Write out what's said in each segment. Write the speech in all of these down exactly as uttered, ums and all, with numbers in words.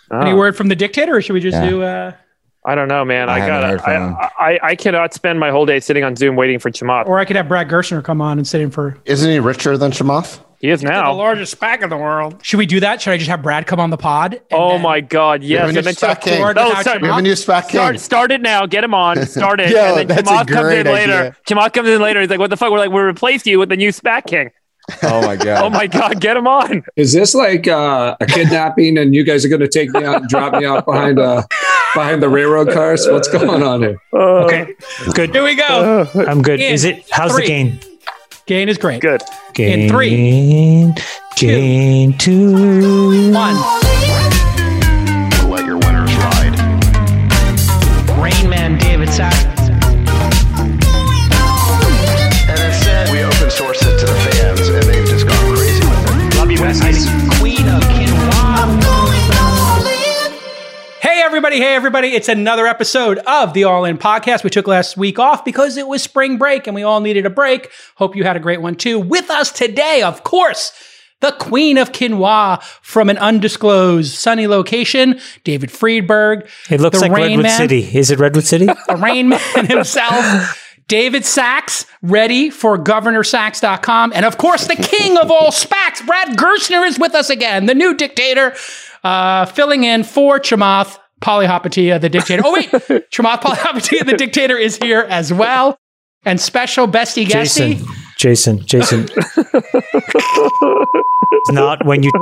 Oh. Any word from the dictator, or should we just Yeah. do? Uh... I don't know, man. I I, haven't got. heard from I, him. I I cannot spend my whole day sitting on Zoom waiting for Chamath. Or I could have Brad Gerstner come on and sit in for. Isn't he richer than Chamath? He is The now. largest SPAC in the world. Should we do that? Should I just have Brad come on the pod? and Oh then my God! We have Yes. a new And then SPAC king. record No, without sorry. We have a Chamath? new SPAC Start, king. start it now. Get him on. Start it. Yo, and then that's a Chamath comes great in later. idea. Chamath comes in later. He's like, "What the fuck? We're like, we replaced you with the new SPAC king." Oh my god. Oh my God! Get him on. Is this like uh, a kidnapping, and you guys are going to take me out and drop me out behind uh, behind the railroad cars? What's going on here? Uh, Okay, good. Here we go. I'm good. In Is it? How's three. the gain? Gain is great. Good. Gain. In three, Gain two. One. Let your winners ride. Rain Man David Sachs. And instead, we open source it to the fans, and they've just gone crazy with it. Love you, Wes. Queen of Quinoa. Hey, everybody. Hey, everybody. It's another episode of the All In Podcast. We took last week off because it was spring break and we all needed a break. Hope you had a great one too. With us today, of course, the Queen of Quinoa from an undisclosed sunny location, David Friedberg. It looks the like Rain Redwood Man, City. Is it Redwood City? The Rain Man himself. David Sachs, ready for governor sachs dot com. And of course, the king of all SPACs, Brad Gerstner, is with us again, the new dictator, uh, filling in for Chamath Palihapitiya, the dictator. Oh, wait, Chamath Palihapitiya, the dictator, is here as well. And special bestie guestie. Jason. Jason. Jason. It's not when you.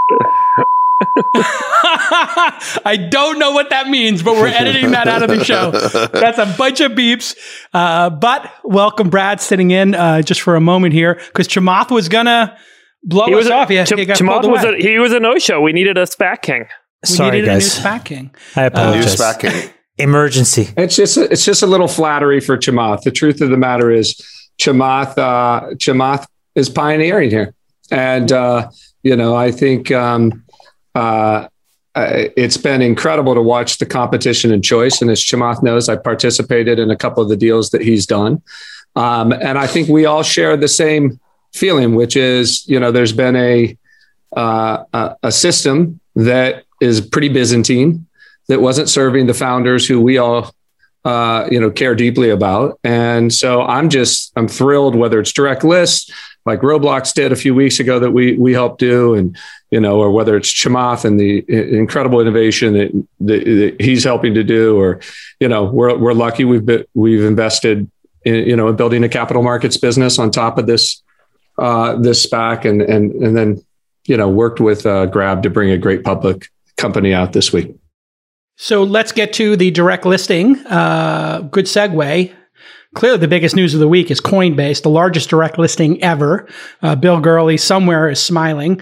I don't know what that means, but we're editing that out of the show. That's a bunch of beeps. Uh, but welcome, Brad, sitting in uh, just for a moment here, because Chamath was going to blow He us was a, off. He, Ch- he got Chamath pulled was away. a, he was a no-show. We needed a SPAC king. We Sorry, needed guys. a new SPAC king. I New apologize. SPAC king. Emergency. It's just a, it's just a little flattery for Chamath. The truth of the matter is, Chamath uh, Chamath is pioneering here, and uh, you know I think um, uh, it's been incredible to watch the competition and choice. And as Chamath knows, I participated in a couple of the deals that he's done, um, and I think we all share the same feeling, which is you know there's been a uh, a, a system that is pretty Byzantine, that wasn't serving the founders who we all, uh, you know, care deeply about. And so I'm just, I'm thrilled, whether it's direct list, like Roblox did a few weeks ago that we we helped do, and, you know, or whether it's Chamath and the incredible innovation that, that, that he's helping to do, or, you know, we're, we're lucky we've been, we've invested in, you know, in building a capital markets business on top of this, uh, this SPAC, and, and, and then, you know, worked with uh, Grab to bring a great public company out this week. So let's get to the direct listing. Uh, good segue. Clearly, the biggest news of the week is Coinbase, the largest direct listing ever. Uh, Bill Gurley somewhere is smiling.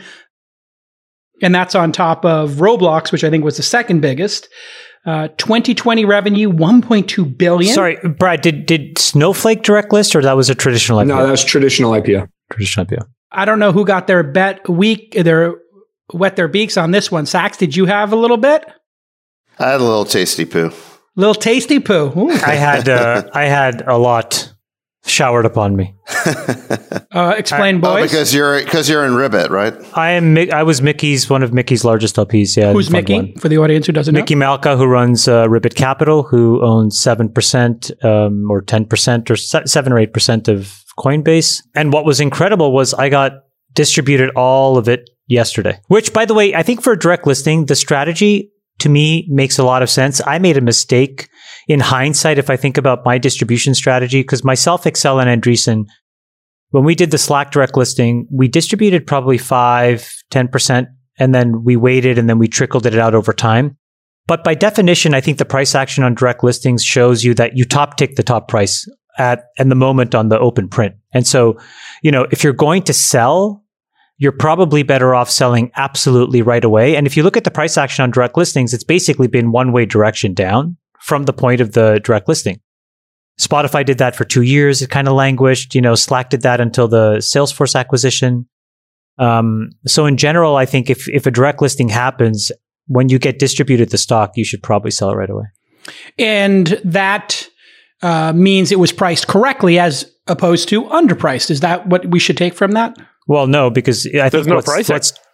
And that's on top of Roblox, which I think was the second biggest. Uh, twenty twenty revenue, one point two billion dollars. Sorry, Brad, did, did Snowflake direct list, or that was a traditional I P O? No, that's traditional I P O. Traditional I P O. I don't know who got their bet week, their wet their beaks on this one. Sachs, did you have a little bit? I had a little tasty poo. Little tasty poo. Ooh. I had uh, I had a lot showered upon me. Uh, explain, Oh, boys. because you're because you're in Ribbit, right? I am. Mi- I was Mickey's one of Mickey's largest L Ps. Yeah, Who's Fund Mickey? One. For the audience who doesn't Mickey know. Malka, who runs uh, Ribbit Capital, who owns seven percent um, or ten percent or se- seven or eight percent of Coinbase. And what was incredible was I got distributed all of it yesterday. Which, by the way, I think for a direct listing, the strategy to me makes a lot of sense. I made a mistake in hindsight if I think about my distribution strategy, because myself, Excel, and Andreessen, when we did the Slack direct listing, we distributed probably five, ten percent, and then we waited and then we trickled it out over time. But by definition, I think the price action on direct listings shows you that you top tick the top price at, at the moment on the open print. And so, you know, if you're going to sell, you're probably better off selling absolutely right away. And if you look at the price action on direct listings, it's basically been one way direction down from the point of the direct listing. Spotify did that for two years. It kind of languished. You know, Slack did that until the Salesforce acquisition. Um, so in general, I think if, if a direct listing happens, when you get distributed the stock, you should probably sell it right away. And that uh, means it was priced correctly as opposed to underpriced. Is that what we should take from that? Well, no, because I think There's no what's, pricing. what's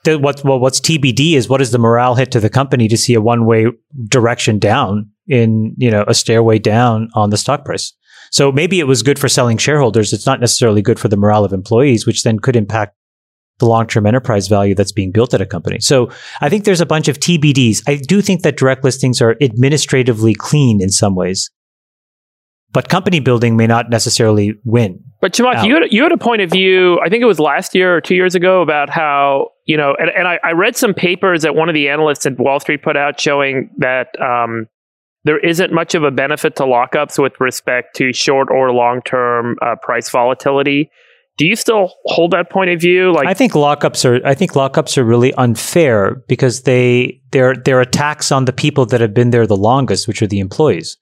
the, what, well, what's T B D is what is the morale hit to the company to see a one-way direction down in, you know, a stairway down on the stock price. So maybe it was good for selling shareholders. It's not necessarily good for the morale of employees, which then could impact the long-term enterprise value that's being built at a company. So I think there's a bunch of T B Ds. I do think that direct listings are administratively clean in some ways, but company building may not necessarily win. But Chamath, you had, you had a point of view, I think it was last year or two years ago, about how, you know, and, and I, I read some papers that one of the analysts at Wall Street put out showing that um, there isn't much of a benefit to lockups with respect to short or long-term uh, price volatility. Do you still hold that point of view? Like, I think lockups are. I think lockups are really unfair because they they're they're a tax on the people that have been there the longest, which are the employees.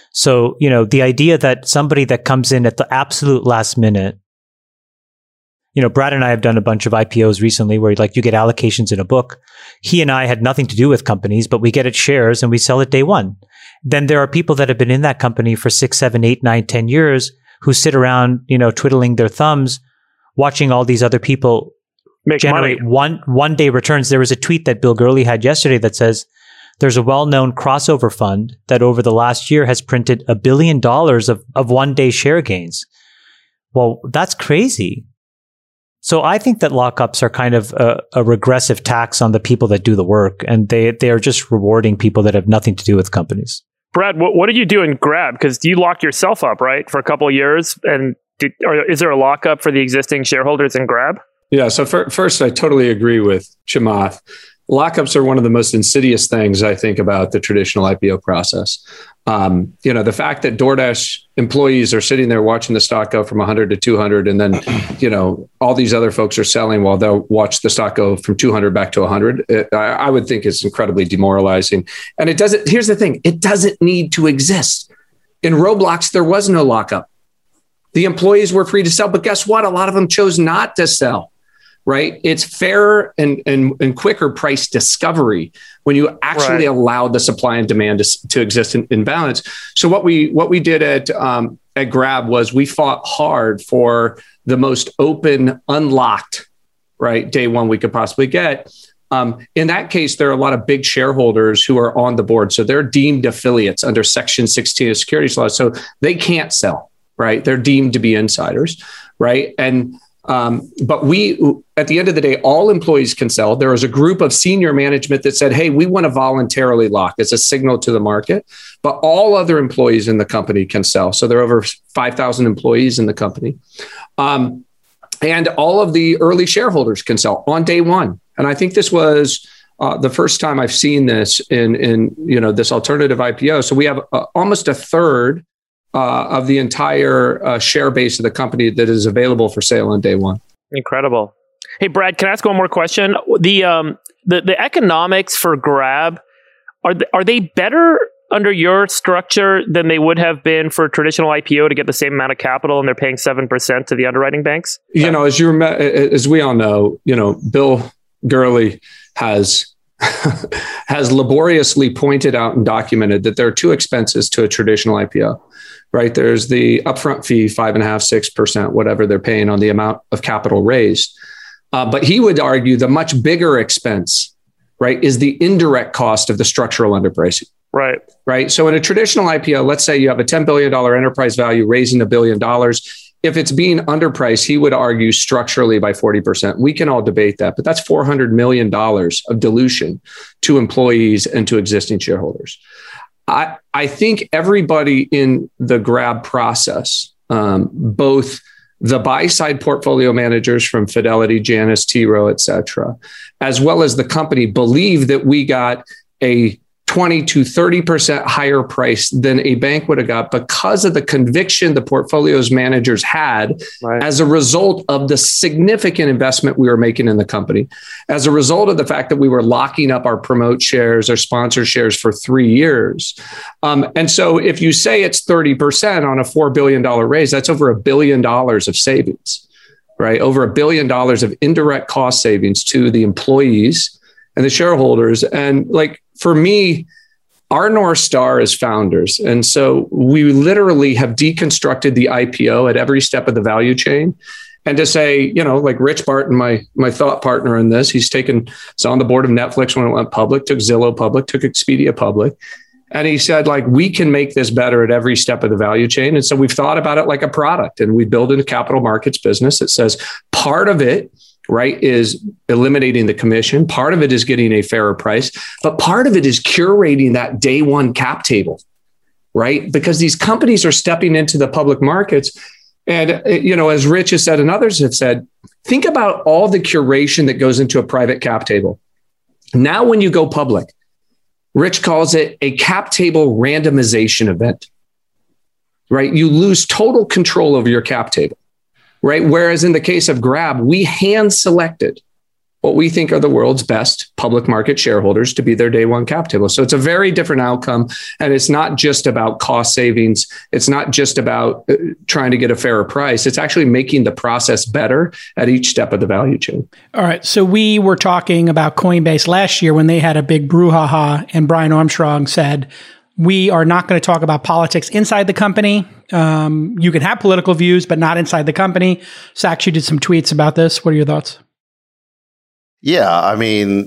So you know the idea that somebody that comes in at the absolute last minute. You know, Brad and I have done a bunch of I P Os recently where like you get allocations in a book. He and I had nothing to do with companies, but we get it shares and we sell it day one. Then there are people that have been in that company for six, seven, eight, nine, ten years who sit around, you know, twiddling their thumbs, watching all these other people make generate money. one one day returns. There was a tweet that Bill Gurley had yesterday that says there's a well-known crossover fund that over the last year has printed a billion dollars of, of one day share gains. Well, that's crazy. So I think that lockups are kind of a, a regressive tax on the people that do the work, and they they are just rewarding people that have nothing to do with companies. Brad, what, what did you do in Grab? Because you locked yourself up, right, for a couple of years, and did, or is there a lockup for the existing shareholders in Grab? Yeah. So for, first, I totally agree with Chamath. Lockups are one of the most insidious things I think about the traditional I P O process. Um, you know, the fact that DoorDash employees are sitting there watching the stock go from one hundred to two hundred, and then, you know, all these other folks are selling while they'll watch the stock go from two hundred back to one hundred. It, I, I would think it's incredibly demoralizing. And it doesn't, here's the thing, it doesn't need to exist. In Roblox, there was no lockup. The employees were free to sell, but guess what? A lot of them chose not to sell. Right? It's fairer and, and, and quicker price discovery when you actually right. allow the supply and demand to, to exist in, in balance. So what we what we did at um, at Grab was we fought hard for the most open, unlocked, right, day one we could possibly get. Um, in that case, there are a lot of big shareholders who are on the board. So they're deemed affiliates under Section sixteen of securities law. So they can't sell, right? They're deemed to be insiders, right? And Um, but we, at the end of the day, all employees can sell. There was a group of senior management that said, hey, we want to voluntarily lock as a signal to the market, but all other employees in the company can sell. So there are over five thousand employees in the company. Um, and all of the early shareholders can sell on day one. And I think this was uh, the first time I've seen this in, in, you know, this alternative I P O. So we have uh, almost a third Uh, of the entire uh, share base of the company that is available for sale on day one. Incredible. Hey, Brad, can I ask one more question? The um the, the economics for Grab, are th- are they better under your structure than they would have been for a traditional I P O to get the same amount of capital, and they're paying seven percent to the underwriting banks? You know, as you rem- as we all know, you know, Bill Gurley has has laboriously pointed out and documented that there are two expenses to a traditional I P O. Right. There's the upfront fee, five and a half, six percent, whatever they're paying on the amount of capital raised. Uh, but he would argue the much bigger expense, right, is the indirect cost of the structural underpricing. Right. Right. So in a traditional I P O, let's say you have a ten billion dollars enterprise value raising a billion dollars. If it's being underpriced, he would argue structurally by forty percent. We can all debate that, but that's four hundred million dollars of dilution to employees and to existing shareholders. I, I think everybody in the Grab process, um, both the buy side portfolio managers from Fidelity, Janus, T. Rowe, et cetera, as well as the company, believe that we got a twenty to thirty percent higher price than a bank would have got because of the conviction the portfolio's managers had right. as a result of the significant investment we were making in the company, as a result of the fact that we were locking up our promote shares, our sponsor shares for three years. Um, and so if you say it's thirty percent on a four billion dollars raise, that's over a billion dollars of savings, right? Over a billion dollars of indirect cost savings to the employees and the shareholders. And like, for me, our North Star is founders. And so we literally have deconstructed the I P O at every step of the value chain. And to say, you know, like Rich Barton, my my thought partner in this, he's taken, he's on the board of Netflix when it went public, took Zillow public, took Expedia public. And he said, like, we can make this better at every step of the value chain. And so we've thought about it like a product, and we build in a capital markets business that says part of it, right, is eliminating the commission. Part of it is getting a fairer price, but part of it is curating that day one cap table, right? Because these companies are stepping into the public markets. And, you know, as Rich has said and others have said, think about all the curation that goes into a private cap table. Now, when you go public, Rich calls it a cap table randomization event, right? You lose total control over your cap table, right? Whereas in the case of Grab, we hand selected what we think are the world's best public market shareholders to be their day one cap table. So it's a very different outcome. And it's not just about cost savings. It's not just about uh, trying to get a fairer price. It's actually making the process better at each step of the value chain. All right. So we were talking about Coinbase last year when they had a big brouhaha, and Brian Armstrong said, we are not going to talk about politics inside the company. Um, you can have political views, but not inside the company. Sachs, you did some tweets about this. What are your thoughts? Yeah, I mean,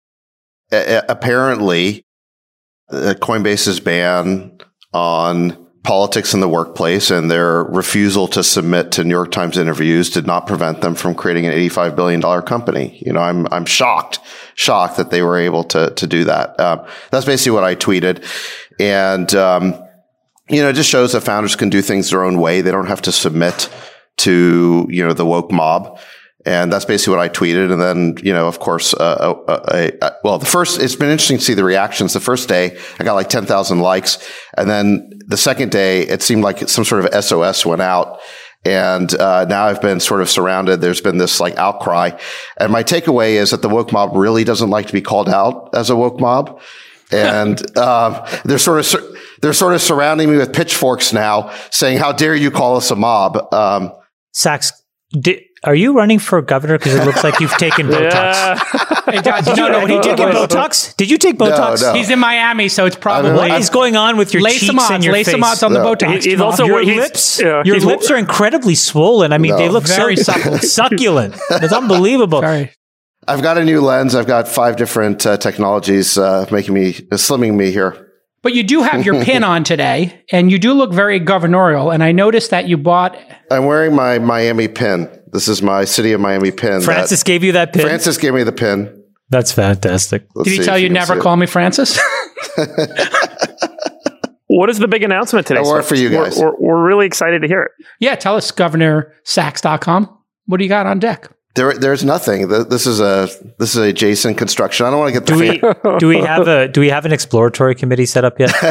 a- apparently, uh, Coinbase's ban on politics in the workplace and their refusal to submit to New York Times interviews did not prevent them from creating an eighty-five billion dollars company. You know, I'm I'm shocked, shocked that they were able to to do that. Um, that's basically what I tweeted, and um, you know, it just shows that founders can do things their own way. They don't have to submit to, you know, the woke mob. And that's basically what I tweeted. And then, you know, of course, uh, uh, uh, well, the first, it's been interesting to see the reactions. The first day, I got like ten thousand likes. And then the second day, it seemed like some sort of S O S went out. And uh, now I've been sort of surrounded. There's been this like outcry. And my takeaway is that the woke mob really doesn't like to be called out as a woke mob. And um, they're sort of sur- they're sort of surrounding me with pitchforks now, saying, "How dare you call us a mob?" Um, Sachs, did, are you running for governor? Because it looks like you've taken Botox. Hey, John, did you No, know no, what he he did did? get Botox. Did you take Botox? No, no. He's in Miami, so it's probably I'm- What I'm- is going on with your lace cheeks some odds, and your lace face? some odds on the No. Botox. He- he's Come on. also- your he's- lips, yeah, your he's- lips are incredidly swollen. I mean, No. they look Very so supple. succulent. It's unbelievable. Sorry. I've got a new lens. I've got five different uh, technologies uh, making me uh, slimming me here. But you do have your pin on today, and you do look very governorial. And I noticed that you bought. I'm wearing my Miami pin. This is my City of Miami pin. Francis that, gave you that pin. Francis gave me the pin. That's fantastic. Let's Did he see tell if you can never see it. call me Francis? What is the big announcement today? Or for you We're- guys. We're, we're really excited to hear it. Yeah, tell us, Governor Sachs dot com. What do you got on deck? There, there's nothing. Th- This is a this is a Jason construction. I don't want to get the. Do we fan- do we have a do we have an exploratory committee set up yet?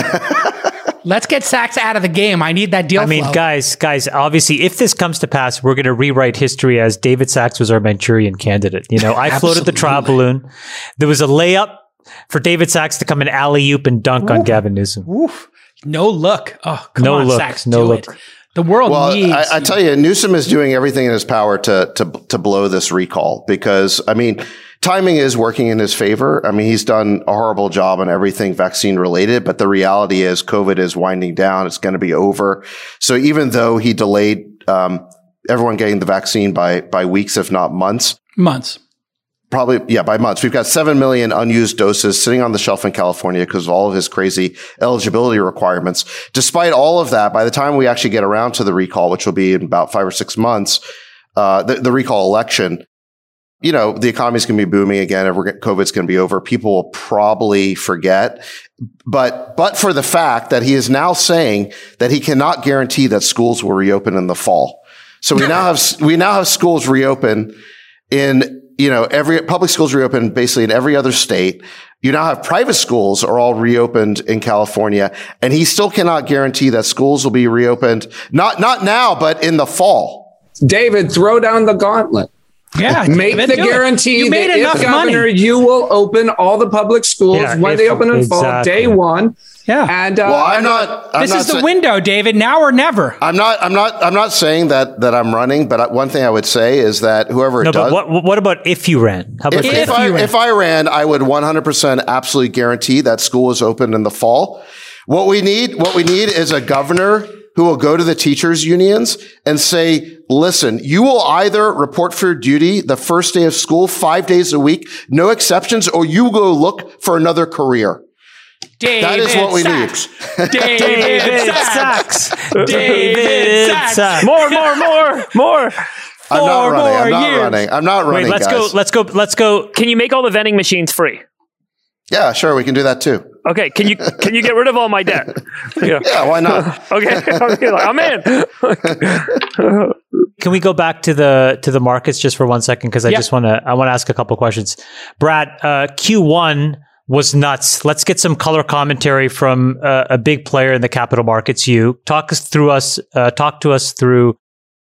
Let's get Sachs out of the game. I need that deal I mean, flow. guys, guys, obviously, if this comes to pass, we're going to rewrite history as David Sachs was our Manchurian candidate. You know, I floated the trial balloon. There was a layup for David Sachs to come an alley-oop and dunk on Gavin Newsom. Oof. No look. Oh, come No on, look. Sachs. No do look. it. The world Well, needs. I, I tell you, Newsom is doing everything in his power to to to blow this recall because I mean, timing is working in his favor. I mean, he's done a horrible job on everything vaccine related, but the reality is COVID is winding down. It's going to be over. So even though he delayed um, everyone getting the vaccine by by weeks, if not months, months. Probably, yeah, by months. We've got seven million unused doses sitting on the shelf in California because of all of his crazy eligibility requirements. Despite all of that, by the time we actually get around to the recall, which will be in about five or six months, uh, the, the recall election, you know, the economy's going to be booming again. COVID's going to be over. People will probably forget. But, but for the fact that he is now saying that he cannot guarantee that schools will reopen in the fall. So we now have, we now have schools reopen in, you know, every public schools reopened basically in every other state. You now have private schools are all reopened in California, and he still cannot guarantee that schools will be reopened. Not, not now, but in the fall. David, throw down the gauntlet. Yeah. Make David, the do it. guarantee You that made if enough governor, money. you will open all the public schools Yeah, when if- they open in fall, exactly. day one. Yeah. And uh, Well, I'm not. I'm this not is the sa- window, David. Now or never. I'm not. I'm not. I'm not saying that that I'm running. But one thing I would say is that whoever No, does. but what what about if you ran? How about If, If if, I, you ran. if I ran, I would one hundred percent absolutely guarantee that school is open in the fall. What we need, what we need is a governor who will go to the teachers unions and say, listen, you will either report for duty the first day of school, five days a week, no exceptions, or you go look for another career. David that is what we Sachs. need. David, David Sachs. Sachs. David Sachs. Sachs. More, more, more, more. I'm not Four running. more I'm not years. running. I'm not running, Wait, let's guys. go. Let's go. Let's go. Can you make all the vending machines free? Yeah, sure. We can do that too. Okay. Can you can you get rid of all my debt? Yeah. Yeah, why not? Okay. Okay, like, I'm in. Can we go back to the to the markets just for one second? Because I Yeah. just want to I want to ask a couple questions. Brad, uh, Q one was nuts. Let's get some color commentary from uh, a big player in the capital markets. You talk us through us. Uh, talk to us through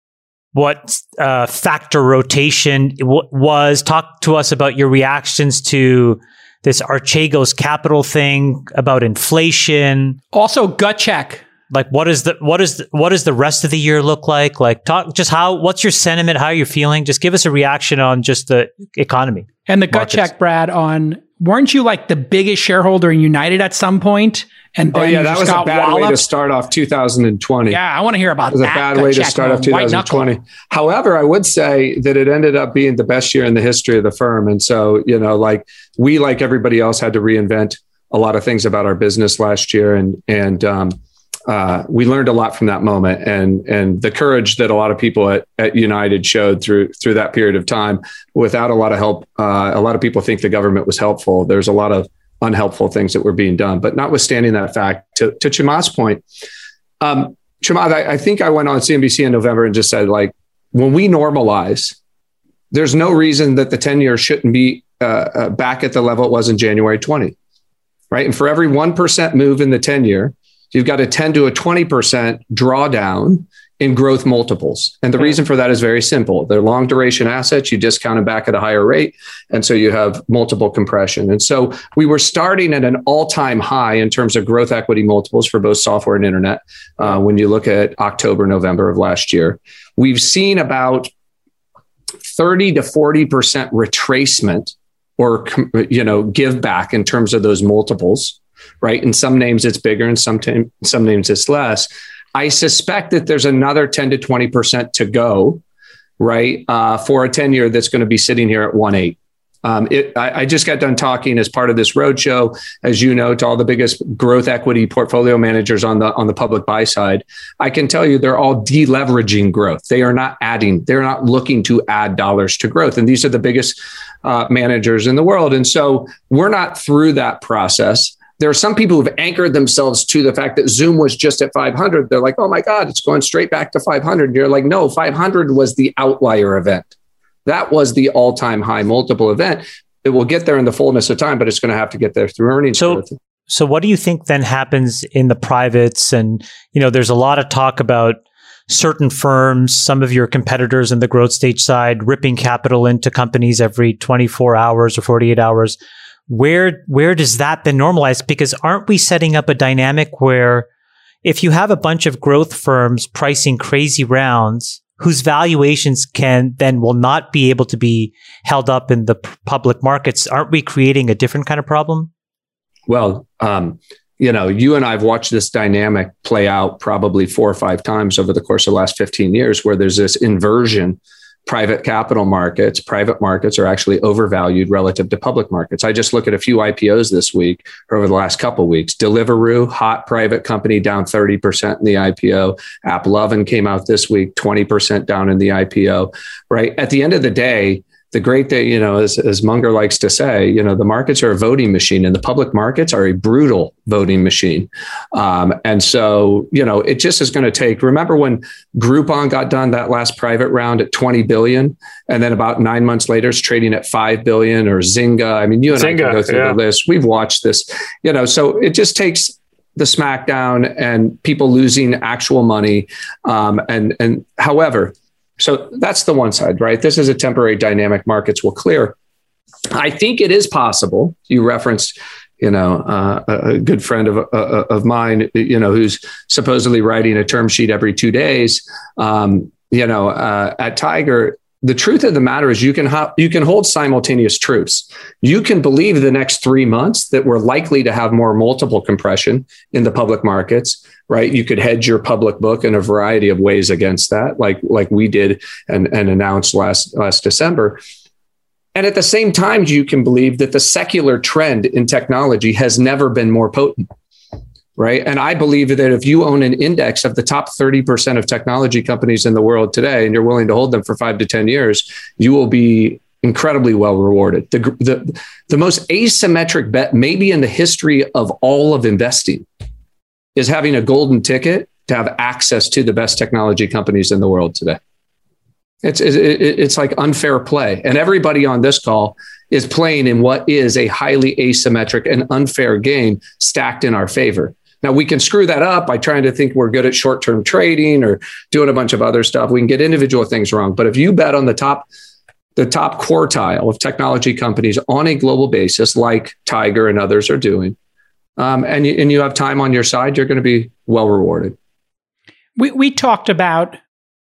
what uh, factor rotation w- was. Talk to us about your reactions to this Archegos Capital thing, about inflation. Also, gut check. Like, what is the what is the, what does the rest of the year look like? Like, talk just how what's your sentiment? How you're feeling? Just give us a reaction on just the economy. And the gut Markets. check, Brad, on weren't you like the biggest shareholder in United at some point? And then Oh yeah, you that just was a got bad way to walloped? stto off two thousand twenty. Yeah, I want to hear about It was a that. bad gut way to check start on off white twenty twenty. knuckle. However, I would say that it ended up being the best year in the history of the firm. And so, you know, like we, like everybody else, had to reinvent a lot of things about our business last year. And, and, um, uh, we learned a lot from that moment, and, and the courage that a lot of people at, at United showed through, through that period of time without a lot of help. Uh, a lot of people think the government was helpful. There's a lot of unhelpful things that were being done. But notwithstanding that fact, to, to Chamath's point, um, Chamath, I, I think I went on C N B C in November and just said, like, when we normalize, there's no reason that the ten year shouldn't be uh, uh, back at the level it was in January twenty, right? And for every one percent move in the ten year, you've got a ten to a twenty percent drawdown in growth multiples. And the reason for that is very simple. They're long duration assets. You discount them back at a higher rate. And so you have multiple compression. And so we were starting at an all-time high in terms of growth equity multiples for both software and internet. Uh, when you look at October, November of last year, we've seen about thirty to forty percent retracement or, you know, give back in terms of those multiples, right? In some names it's bigger, and some, t- some names it's less. I suspect that there's another ten to twenty percent to go, right? Uh, for a ten year that's going to be sitting here at one point eight. Um, it, I, I just got done talking as part of this roadshow, as you know, to all the biggest growth equity portfolio managers on the on the public buy side. I can tell you they're all deleveraging growth. They are not adding, they're not looking to add dollars to growth. And these are the biggest uh, managers in the world. And so we're not through that process. There are some people who've anchored themselves to the fact that Zoom was just at five hundred. They're like, oh my God, it's going straight back to five hundred. And you're like, no, five hundred was the outlier event. That was the all-time high multiple event. It will get there in the fullness of time, but it's going to have to get there through earnings So, growth. so what do you think then happens in the privates? And, you know, there's a lot of talk about certain firms, some of your competitors in the growth stage side, ripping capital into companies every twenty-four hours or forty-eight hours. Where, where does that then normalize? Because aren't we setting up a dynamic where if you have a bunch of growth firms pricing crazy rounds, whose valuations can then will not be able to be held up in the p- public markets, aren't we creating a different kind of problem? Well, um, you know, you and I have watched this dynamic play out probably four or five times over the course of the last fifteen years, where there's this inversion. Private capital markets, private markets are actually overvalued relative to public markets. I just look at a few I P Os this week or over the last couple of weeks. Deliveroo, hot private company, down thirty percent in the I P O. AppLovin came out this week, twenty percent down in the I P O, right? At the end of the day, the great thing, you know, as, as Munger likes to say, you know, the markets are a voting machine and the public markets are a brutal voting machine. Um, and so, you know, it just is going to take, remember when Groupon got done that last private round at twenty billion, and then about nine months later, it's trading at five billion, or Zynga. I mean, you and Zynga, I can go through yeah. the list. We've watched this, you know, so it just takes the smackdown and people losing actual money. Um, and, and however, so that's the one side, right? This is a temporary dynamic. Markets will clear. I think it is possible. You referenced, you know, uh, a good friend of uh, of mine, you know, who's supposedly writing a term sheet every two days. Um, you know, uh, at Tiger, the truth of the matter is you can ha- you can hold simultaneous truths. You can believe the next three months that we're likely to have more multiple compression in the public markets, right? You could hedge your public book in a variety of ways against that, like like we did and, and announced last last December. And at the same time, you can believe that the secular trend in technology has never been more potent. Right. And I believe that if you own an index of the top thirty percent of technology companies in the world today, and you're willing to hold them for five to ten years, you will be incredibly well rewarded. The, the, the most asymmetric bet maybe in the history of all of investing is having a golden ticket to have access to the best technology companies in the world today. It's, it, it's like unfair play. And everybody on this call is playing in what is a highly asymmetric and unfair game stacked in our favor. Now, we can screw that up by trying to think we're good at short-term trading or doing a bunch of other stuff. We can get individual things wrong. But if you bet on the top, the top quartile of technology companies on a global basis, like Tiger and others are doing, um, and, you, and you have time on your side, you're going to be well rewarded. We, we talked about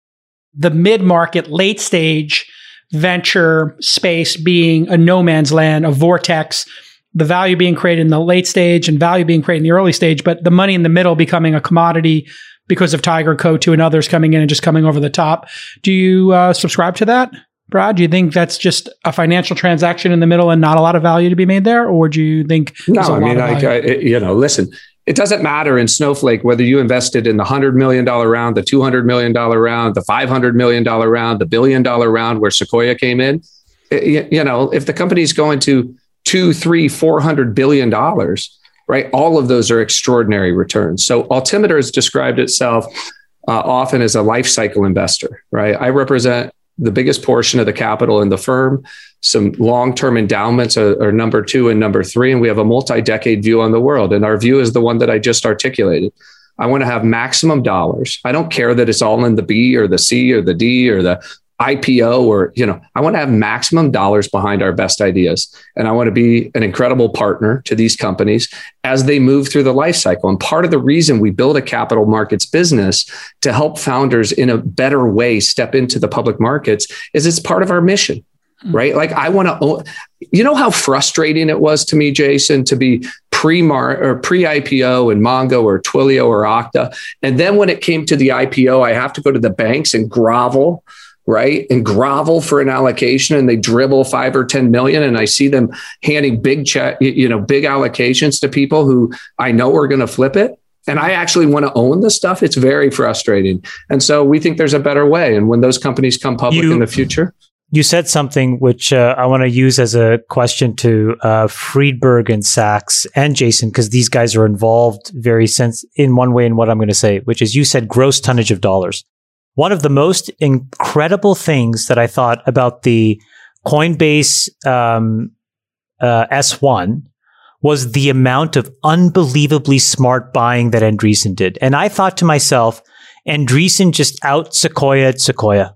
the mid-market, late-stage venture space being a no man's land, a vortex, the value being created in the late stage and value being created in the early stage, but the money in the middle becoming a commodity because of Tiger, Coatue, and others coming in and just coming over the top. Do you uh, subscribe to that, Brad? Do you think that's just a financial transaction in the middle and not a lot of value to be made there? Or do you think no, I mean, like, I, you know, listen, it doesn't matter in Snowflake whether you invested in the one hundred million dollars round, the two hundred million dollars round, the five hundred million dollars round, the billion dollar round where Sequoia came in. It, you know, if the company's going to two, three, four hundred billion dollars, right? All of those are extraordinary returns. So Altimeter has described itself uh, often as a life cycle investor, right? I represent the biggest portion of the capital in the firm. Some long-term endowments are, are number two and number three, and we have a multi-decade view on the world. And our view is the one that I just articulated. I want to have maximum dollars. I don't care that it's all in the B or the C or the D or the I P O or, you know, I want to have maximum dollars behind our best ideas. And I want to be an incredible partner to these companies as they move through the life cycle. And part of the reason we build a capital markets business to help founders in a better way step into the public markets is it's part of our mission, right? Like I want to, you know how frustrating it was to me, Jason, to be pre-mar or pre-I P O in Mongo or Twilio or Okta. And then when it came to the I P O, I have to go to the banks and grovel, right? And grovel for an allocation, and they dribble five or ten million. And I see them handing big check, you know, big allocations to people who I know are going to flip it. And I actually want to own the stuff. It's very frustrating. And so we think there's a better way. And when those companies come public you, in the future. You said something which uh, I want to use as a question to uh, Friedberg and Sachs and Jason, because these guys are involved very sense in one way in what I'm going to say, which is you said gross tonnage of dollars. One of the most incredible things that I thought about the Coinbase um, uh, S one was the amount of unbelievably smart buying that Andreessen did. And I thought to myself, Andreessen just out Sequoia Sequoia.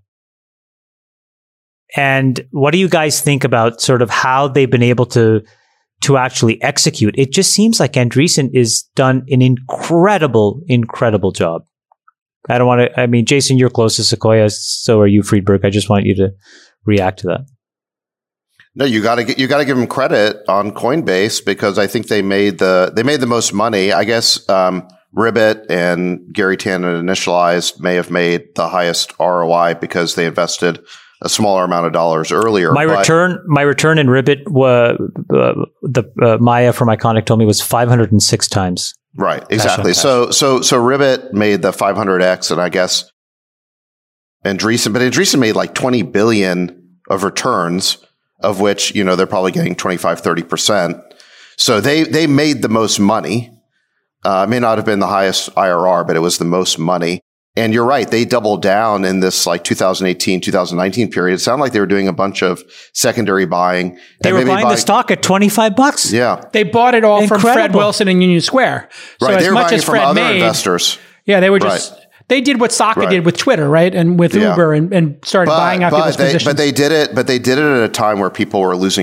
And what do you guys think about sort of how they've been able to to actually execute? It just seems like Andreessen is done an incredible, incredible job. I don't want to, I mean, Jason, you're close to Sequoia, so are you, Friedberg. I just want you to react to that. No, you got to get, you got to give them credit on Coinbase because I think they made the, they made the most money. I guess, um, Ribbit and Gary Tannen Initialized may have made the highest R O I because they invested a smaller amount of dollars earlier. My return, my return in Ribbit, was, uh, the, uh, Maya from Iconic told me was five hundred six times. Right, exactly. So, so, so Ribbit made the five hundred X, and I guess Andreessen, but Andreessen made like twenty billion of returns, of which, you know, they're probably getting twenty-five, thirty percent. So they, they made the most money. Uh, it may not have been the highest I R R, but it was the most money. And you're right. They doubled down in this like two thousand eighteen, two thousand nineteen period. It sounded like they were doing a bunch of secondary buying. They were buying, buying the stock at twenty-five bucks. Yeah. They bought it all Incredible. from Fred Wilson and Union Square. So right. as they were much buying as it from Fred other made, investors. Yeah. They were just, right. they did what Saka right. did with Twitter, right? And with yeah. Uber and, and started but, buying out but people's they, positions. But they did it, but they did it at a time where people were losing faith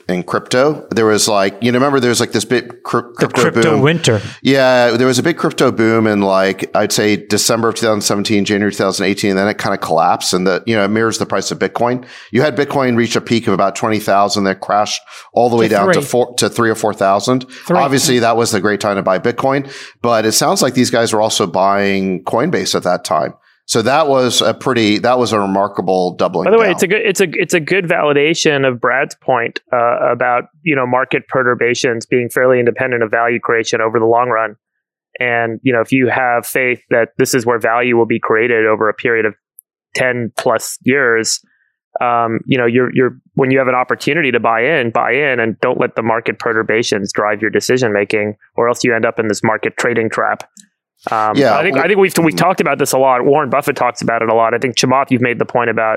in crypto. There was like, you know, remember there was like this big cr- The crypto, crypto boom. winter. Yeah, there was a big crypto boom in like, I'd say December of twenty seventeen, January twenty eighteen, and then it kind of collapsed, and the, you know, it mirrors the price of Bitcoin. You had Bitcoin reach a peak of about twenty thousand, that crashed all the way To down three. to four, to three or four thousand. Obviously that was the great time to buy Bitcoin, but it sounds like these guys were also buying Coinbase at that time. So that was a pretty, that was a remarkable doubling. By the way, down. it's a good, it's a, it's a good validation of Brad's point uh, about, you know, market perturbations being fairly independent of value creation over the long run. And, you know, if you have faith that this is where value will be created over a period of ten plus years, um, you know, you're, you're, when you have an opportunity to buy in, buy in, and don't let the market perturbations drive your decision making, or else you end up in this market trading trap. Um, Yeah, I think well- I think we've we've talked about this a lot. Warren Buffett talks about it a lot. I think Chamath, you've made the point about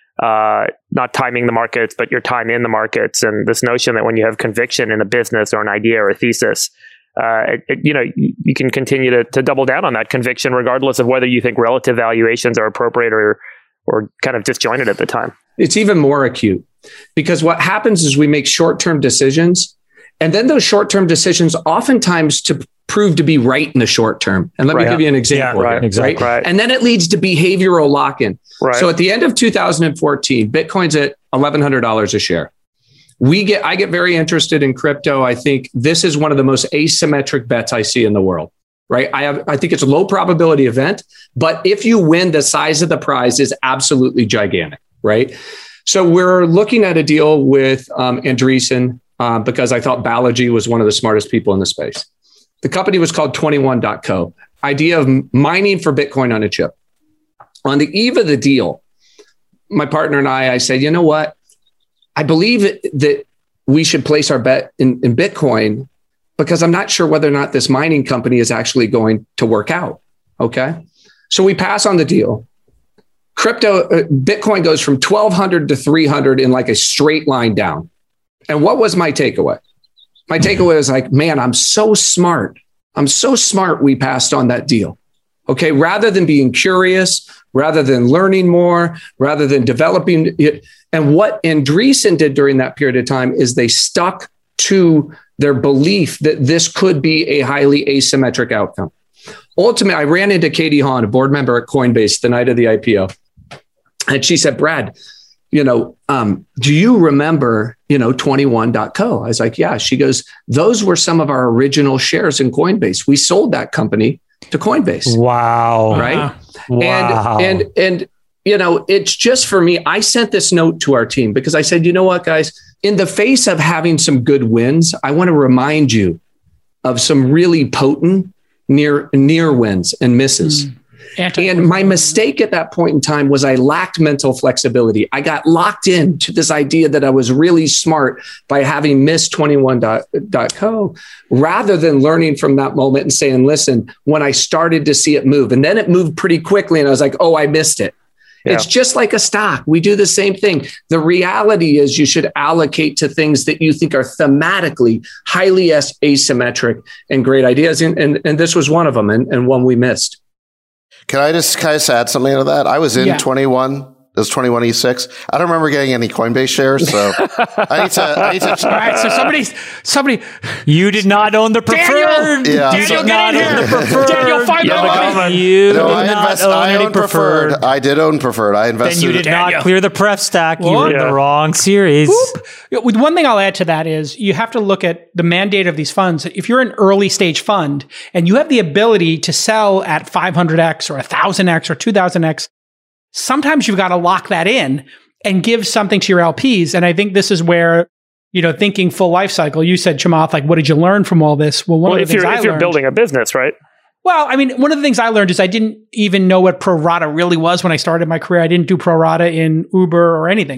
uh, not timing the markets, but your time in the markets, and this notion that when you have conviction in a business or an idea or a thesis, uh, it, it, you know, you, you can continue to to double down on that conviction, regardless of whether you think relative valuations are appropriate or or kind of disjointed at the time. It's even more acute because what happens is we make short-term decisions, and then those short-term decisions oftentimes to prove to be right in the short term. And let Right. me give you an example. Yeah, here, right, exactly. right. And then it leads to behavioral lock-in. Right. So at the end of two thousand fourteen, Bitcoin's at eleven hundred dollars a share. We get, I get very interested in crypto. I think this is one of the most asymmetric bets I see in the world, right? I have, I think it's a low probability event, but if you win, the size of the prize is absolutely gigantic, right? So we're looking at a deal with um, Andreessen uh, because I thought Balaji was one of the smartest people in the space. The company was called twenty-one dot co. Idea of mining for Bitcoin on a chip. On the eve of the deal, my partner and I, I said, you know what? I believe that we should place our bet in, in Bitcoin because I'm not sure whether or not this mining company is actually going to work out. Okay. So we pass on the deal. Crypto, uh, Bitcoin goes from twelve hundred to three hundred in like a straight line down. And what was my takeaway? My takeaway was like, man, I'm so smart. I'm so smart we passed on that deal. Okay. Rather than being curious, rather than learning more, rather than developing it. And what Andreessen did during that period of time is they stuck to their belief that this could be a highly asymmetric outcome. Ultimately, I ran into Katie Hahn, a board member at Coinbase, the night of the I P O. And she said, Brad, you know, um, do you remember, you know, twenty-one dot co? I was like, yeah. She goes, those were some of our original shares in Coinbase. We sold that company to Coinbase. Wow. Right. Wow. And, and, and, you know, it's just for me, I sent this note to our team because I said, you know what, guys, in the face of having some good wins, I want to remind you of some really potent near, near wins and misses. Mm. Anti- And my mistake at that point in time was I lacked mental flexibility. I got locked into this idea that I was really smart by having missed twenty-one dot co rather than learning from that moment and saying, listen, when I started to see it move, and then it moved pretty quickly and I was like, oh, I missed it. Yeah. It's just like a stock. We do the same thing. The reality is you should allocate to things that you think are thematically highly as- asymmetric and great ideas. And, and, and this was one of them and, and one we missed. Can I just kind of add something to that? I was in Yeah. twenty-one. It was twenty-one E six. I don't remember getting any Coinbase shares, so I need to. I need to. All right, so somebody, somebody, You did not own the preferred. Yeah. You Daniel, did not get in own the here. preferred. Daniel, find Yeah, the the money. government. You No, did I, not invest, own I any own preferred. preferred. I did own preferred. I Then invested. you did Daniel. not clear the pref stack. You were in Yeah. the wrong series. With one thing I'll add to that is you have to look at the mandate of these funds. If you're an early stage fund and you have the ability to sell at five hundred X or one thousand X or two thousand X, sometimes you've got to lock that in and give something to your L Ps. And I think this is where, you know, thinking full life cycle, you said, Chamath, like, what did you learn from all this? Well, one Well, of the if things you're I if you're learned- building a business, right? Well, I mean, one of the things I learned is I didn't even know what pro rata really was when I started my career. I didn't do pro rata in Uber or anything.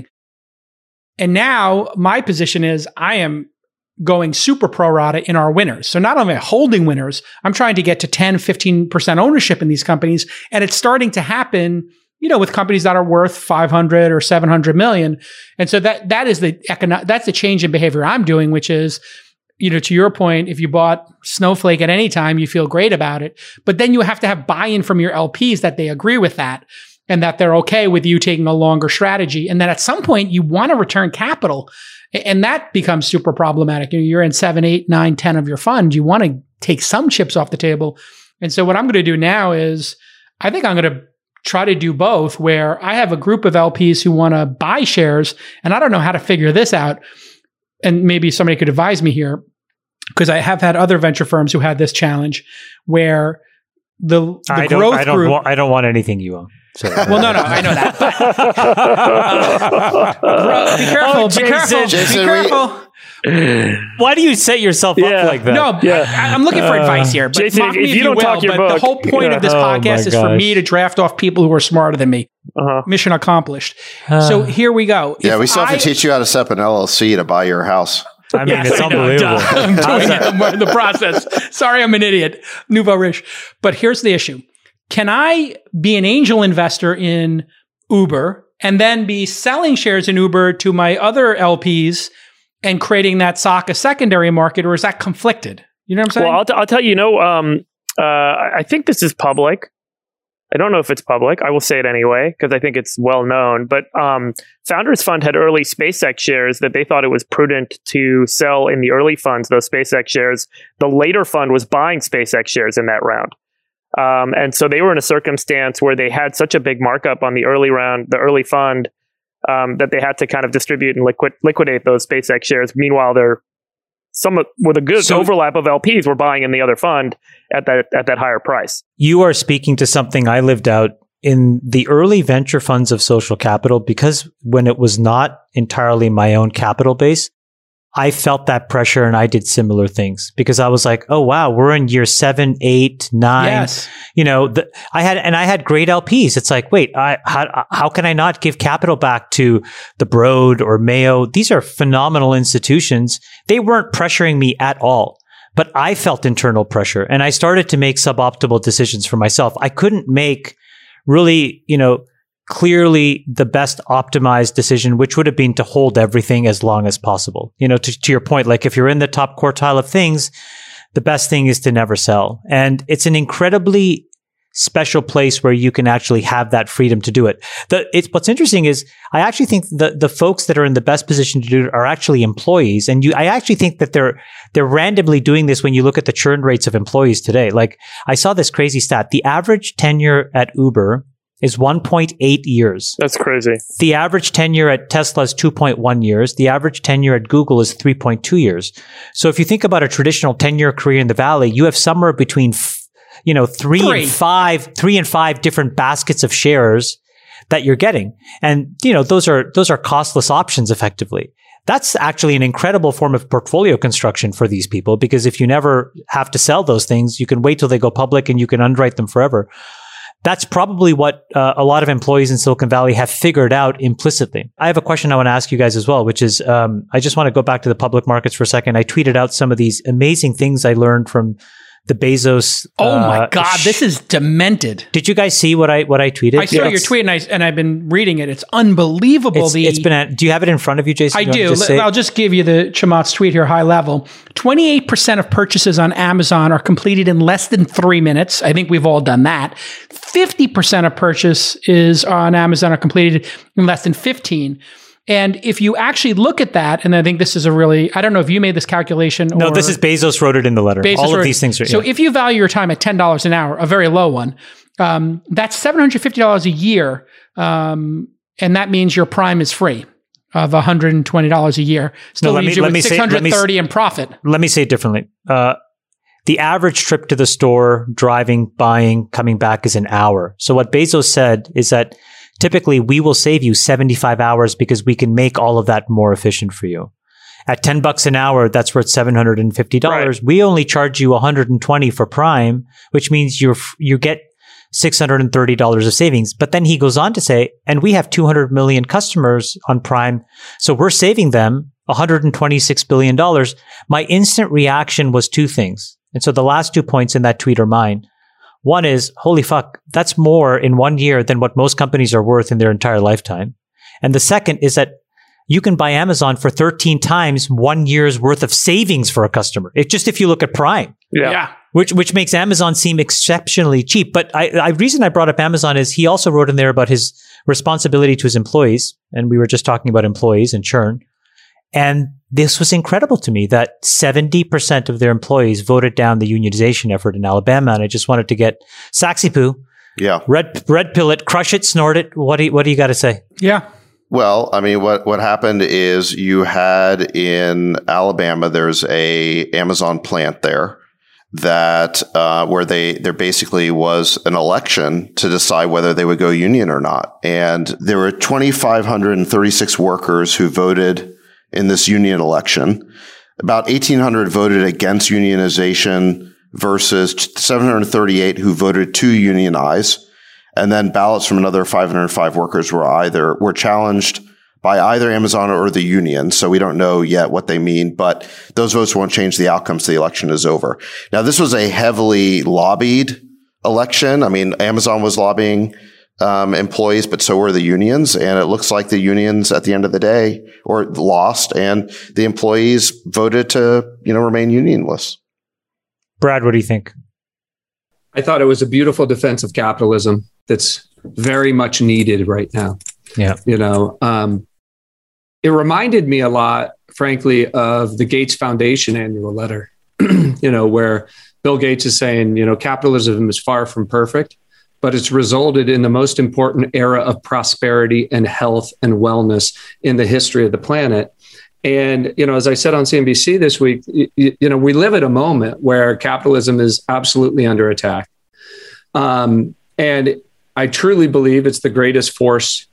And now my position is I am going super pro rata in our winners. So not only am I holding winners, I'm trying to get to ten, fifteen percent ownership in these companies. And it's starting to happen, you know, with companies that are worth five hundred or seven hundred million. And so that, that is the econo- that's the change in behavior I'm doing, which is, you know, to your point, if you bought Snowflake at any time, you feel great about it. But then you have to have buy-in from your L Ps that they agree with that. and that they're okay with you taking a longer strategy. And then at some point you want to return capital, and that becomes super problematic. You're in seven, eight, nine, ten of your fund. You want to take some chips off the table. And so what I'm going to do now is I think I'm going to try to do both, where I have a group of L Ps who want to buy shares, and I don't know how to figure this out. And maybe somebody could advise me here, because I have had other venture firms who had this challenge where the, the I growth don't, I don't group. wa- I don't want anything you own. So, well, no, no, I know that. But, be careful, Oh, be Jason. careful, Jason, be careful. why do you set yourself Yeah. up like that? No, Yeah. I, I'm looking for advice here. But Jason, mock me if if you don't will, talk your but the book, whole point yeah. of this Oh, my podcast is for gosh. me to draft off people who are smarter than me. Uh-huh. Mission accomplished. so here we go. Yeah, If we still have I- to teach you how to set up an L L C to buy your house. I mean, Yes, it's I know. unbelievable. I'm How's doing it. that? I'm in the process. Sorry, I'm an idiot. Nouveau riche. But here's the issue. Can I be an angel investor in Uber and then be selling shares in Uber to my other L Ps and creating that S O C a secondary market, or is that conflicted? You know what I'm saying? Well, I'll, t- I'll tell you, you know, um, uh, I think this is public. I don't know if it's public. I will say it anyway, because I think it's well known. But um, Founders Fund had early SpaceX shares that they thought it was prudent to sell in the early funds, those SpaceX shares. The later fund was buying SpaceX shares in that round. Um, and so they were in a circumstance where they had such a big markup on the early round, the early fund, um, that they had to kind of distribute and liquid, liquidate those SpaceX shares. Meanwhile, they're some of, with a good So- overlap of L Ps were buying in the other fund at that at that higher price. You are speaking to something I lived out in the early venture funds of social capital, because when it was not entirely my own capital base, I felt that pressure and I did similar things, because I was like, oh, wow, we're in year seven, eight, nine. yes. You know, the, I had, and I had great L Ps. It's like, wait, I, how, how can I not give capital back to the Broad or Mayo? These are phenomenal institutions. They weren't pressuring me at all, but I felt internal pressure, and I started to make suboptimal decisions for myself. I couldn't make really, you know, clearly the best optimized decision, which would have been to hold everything as long as possible. You know, to, to your point, like if you're in the top quartile of things, the best thing is to never sell. And it's an incredibly special place where you can actually have that freedom to do it. The, it's, what's interesting is I actually think the, the folks that are in the best position to do it are actually employees. And you, I actually think that they're, they're randomly doing this when you look at the churn rates of employees today. Like I saw this crazy stat. The average tenure at Uber is one point eight years. That's crazy. The average tenure at Tesla is two point one years. The average tenure at Google is three point two years. So if you think about a traditional ten-year career in the Valley, you have somewhere between, f- you know, three, Three. and five, three and five different baskets of shares that you're getting. And, you know, those are, those are costless options effectively. That's actually an incredible form of portfolio construction for these people, because if you never have to sell those things, you can wait till they go public and you can underwrite them forever. That's probably what uh, a lot of employees in Silicon Valley have figured out implicitly. I have a question I want to ask you guys as well, which is, um, I just want to go back to the public markets for a second. I tweeted out some of these amazing things I learned from the Bezos. Oh my uh, God, sh- this is demented. Did you guys see what I what I tweeted? I saw your tweet and, I, and I've been reading it. It's unbelievable. It's, the it's been. At, do you have it in front of you, Jason? I You want to do. just Let- say it? I'll just give you the Chamath's tweet here, high level. twenty-eight percent of purchases on Amazon are completed in less than three minutes. I think we've all done that. fifty percent of purchase is on Amazon are completed in less than fifteen. And if you actually look at that, and I think this is a really, I don't know if you made this calculation. No, or this is Bezos wrote it in the letter. Bezos All of wrote- these things are. So yeah. if you value your time at ten dollars an hour, a very low one, um, that's seven hundred fifty dollars a year. Um, and that means your prime is free of one hundred twenty dollars a year. Still No, let leaves me- you let with me say- six hundred thirty let me s- in profit. Let me say it differently. Uh, the average trip to the store, driving, buying, coming back is an hour. So what Bezos said is that typically we will save you seventy-five hours because we can make all of that more efficient for you. At ten bucks an hour, that's worth seven hundred fifty dollars. Right. We only charge you one hundred twenty for Prime, which means you're, you get six hundred thirty dollars of savings. But then he goes on to say, and we have two hundred million customers on Prime. So we're saving them one hundred twenty-six billion dollars. My instant reaction was two things. And so the last two points in that tweet are mine. One is, holy fuck, that's more in one year than what most companies are worth in their entire lifetime. And the second is that you can buy Amazon for thirteen times one year's worth of savings for a customer. It's just if you look at Prime, Yeah. which which makes Amazon seem exceptionally cheap. But I, I reason I brought up Amazon is he also wrote in there about his responsibility to his employees, and we were just talking about employees and churn. And this was incredible to me that seventy percent of their employees voted down the unionization effort in Alabama. And I just wanted to get Saxy Poo, Yeah. red red pill it, crush it, snort it. What do you, what do you got to say? Yeah. Well, I mean, what, what happened is you had in Alabama, there's a Amazon plant there that, uh, where they, there basically was an election to decide whether they would go union or not. And there were two thousand five hundred thirty-six workers who voted in this union election. About eighteen hundred voted against unionization versus seven hundred thirty-eight who voted to unionize. And then ballots from another five hundred five workers were either, were challenged by either Amazon or the union. So we don't know yet what they mean, but those votes won't change the outcome so the election is over. Now, this was a heavily lobbied election. I mean, Amazon was lobbying um, employees, but so were the unions. And it looks like the unions at the end of the day or lost and the employees voted to, you know, remain unionless. Brad, what do you think? I thought it was a beautiful defense of capitalism that's very much needed right now. Yeah. You know, um, it reminded me a lot, frankly, of the Gates Foundation annual letter, you know, where Bill Gates is saying, you know, capitalism is far from perfect, but it's resulted in the most important era of prosperity and health and wellness in the history of the planet. And, you know, as I said on C N B C this week, you, you know, we live at a moment where capitalism is absolutely under attack. Um, and I truly believe it's the greatest force,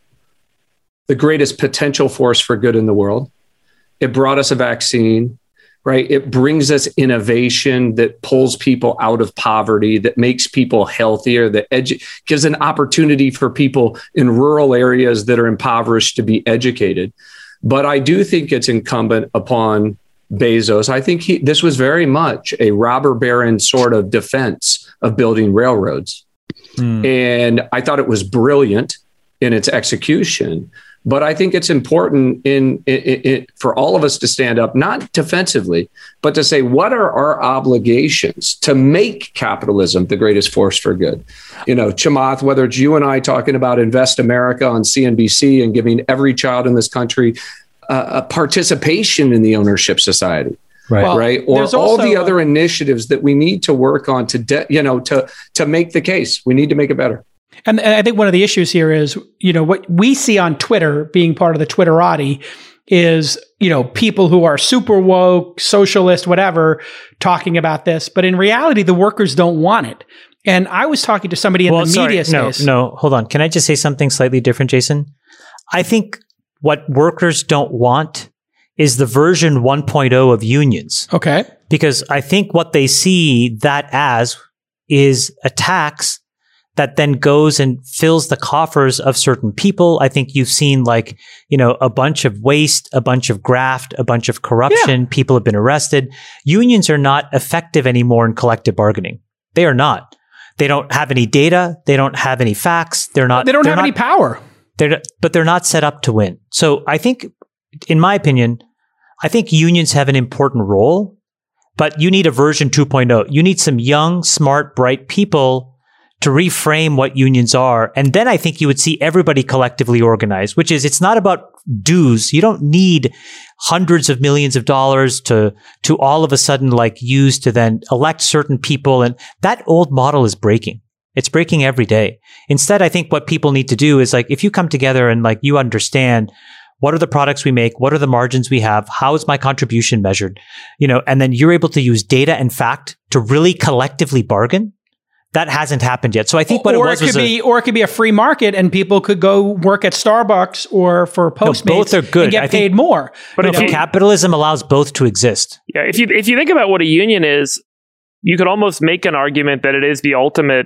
the greatest potential force for good in the world. It brought us a vaccine, right? It brings us innovation that pulls people out of poverty, that makes people healthier, that edu- gives an opportunity for people in rural areas that are impoverished to be educated. But I do think it's incumbent upon Bezos. I think he, this was very much a robber baron sort of defense of building railroads. Mm. And I thought it was brilliant in its execution. But I think it's important in, in, in for all of us to stand up, not defensively, but to say, what are our obligations to make capitalism the greatest force for good? You know, Chamath, whether it's you and I talking about Invest America on C N B C and giving every child in this country uh, a participation in the ownership society. Right. Well, right. Or all also, the other initiatives that we need to work on to, de- you know, to, to make the case. We need to make it better. And, and I think one of the issues here is, you know, what we see on Twitter, being part of the Twitterati, is, you know, people who are super woke, socialist, whatever, talking about this. But in reality, the workers don't want it. And I was talking to somebody in well, the sorry, media no, space. No, hold on. Can I just say something slightly different, Jason? I think what workers don't want is the version one point oh of unions. Okay. Because I think what they see that as is a tax that then goes and fills the coffers of certain people. I think you've seen like, you know, a bunch of waste, a bunch of graft, a bunch of corruption. Yeah. People have been arrested. Unions are not effective anymore in collective bargaining. They are not. They don't have any data. They don't have any facts. They're not. They don't have not, any power. They're, but they're not set up to win. So I think, in my opinion, I think unions have an important role, but you need a version two point oh. You need some young, smart, bright people to reframe what unions are. And then I think you would see everybody collectively organized, which is, it's not about dues. You don't need hundreds of millions of dollars to, to all of a sudden like use to then elect certain people. And that old model is breaking. It's breaking every day. Instead, I think what people need to do is like, if you come together and like you understand what are the products we make, what are the margins we have, how is my contribution measured, you know, and then you're able to use data and fact to really collectively bargain. That hasn't happened yet. So I think what or it was it could was be, a, or it could be a free market, and people could go work at Starbucks or for Postmates. No, both are good. And get I paid think, more. But if you, capitalism allows both to exist. Yeah, if you if you think about what a union is, you could almost make an argument that it is the ultimate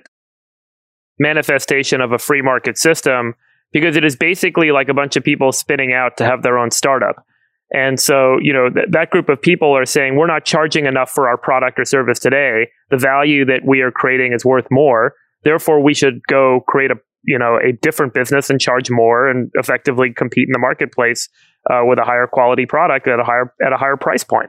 manifestation of a free market system, because it is basically like a bunch of people spinning out to have their own startup. And so, you know, th- that group of people are saying, we're not charging enough for our product or service today. The value that we are creating is worth more. Therefore, we should go create a, you know, a different business and charge more and effectively compete in the marketplace uh, with a higher quality product at a higher, at a higher price point.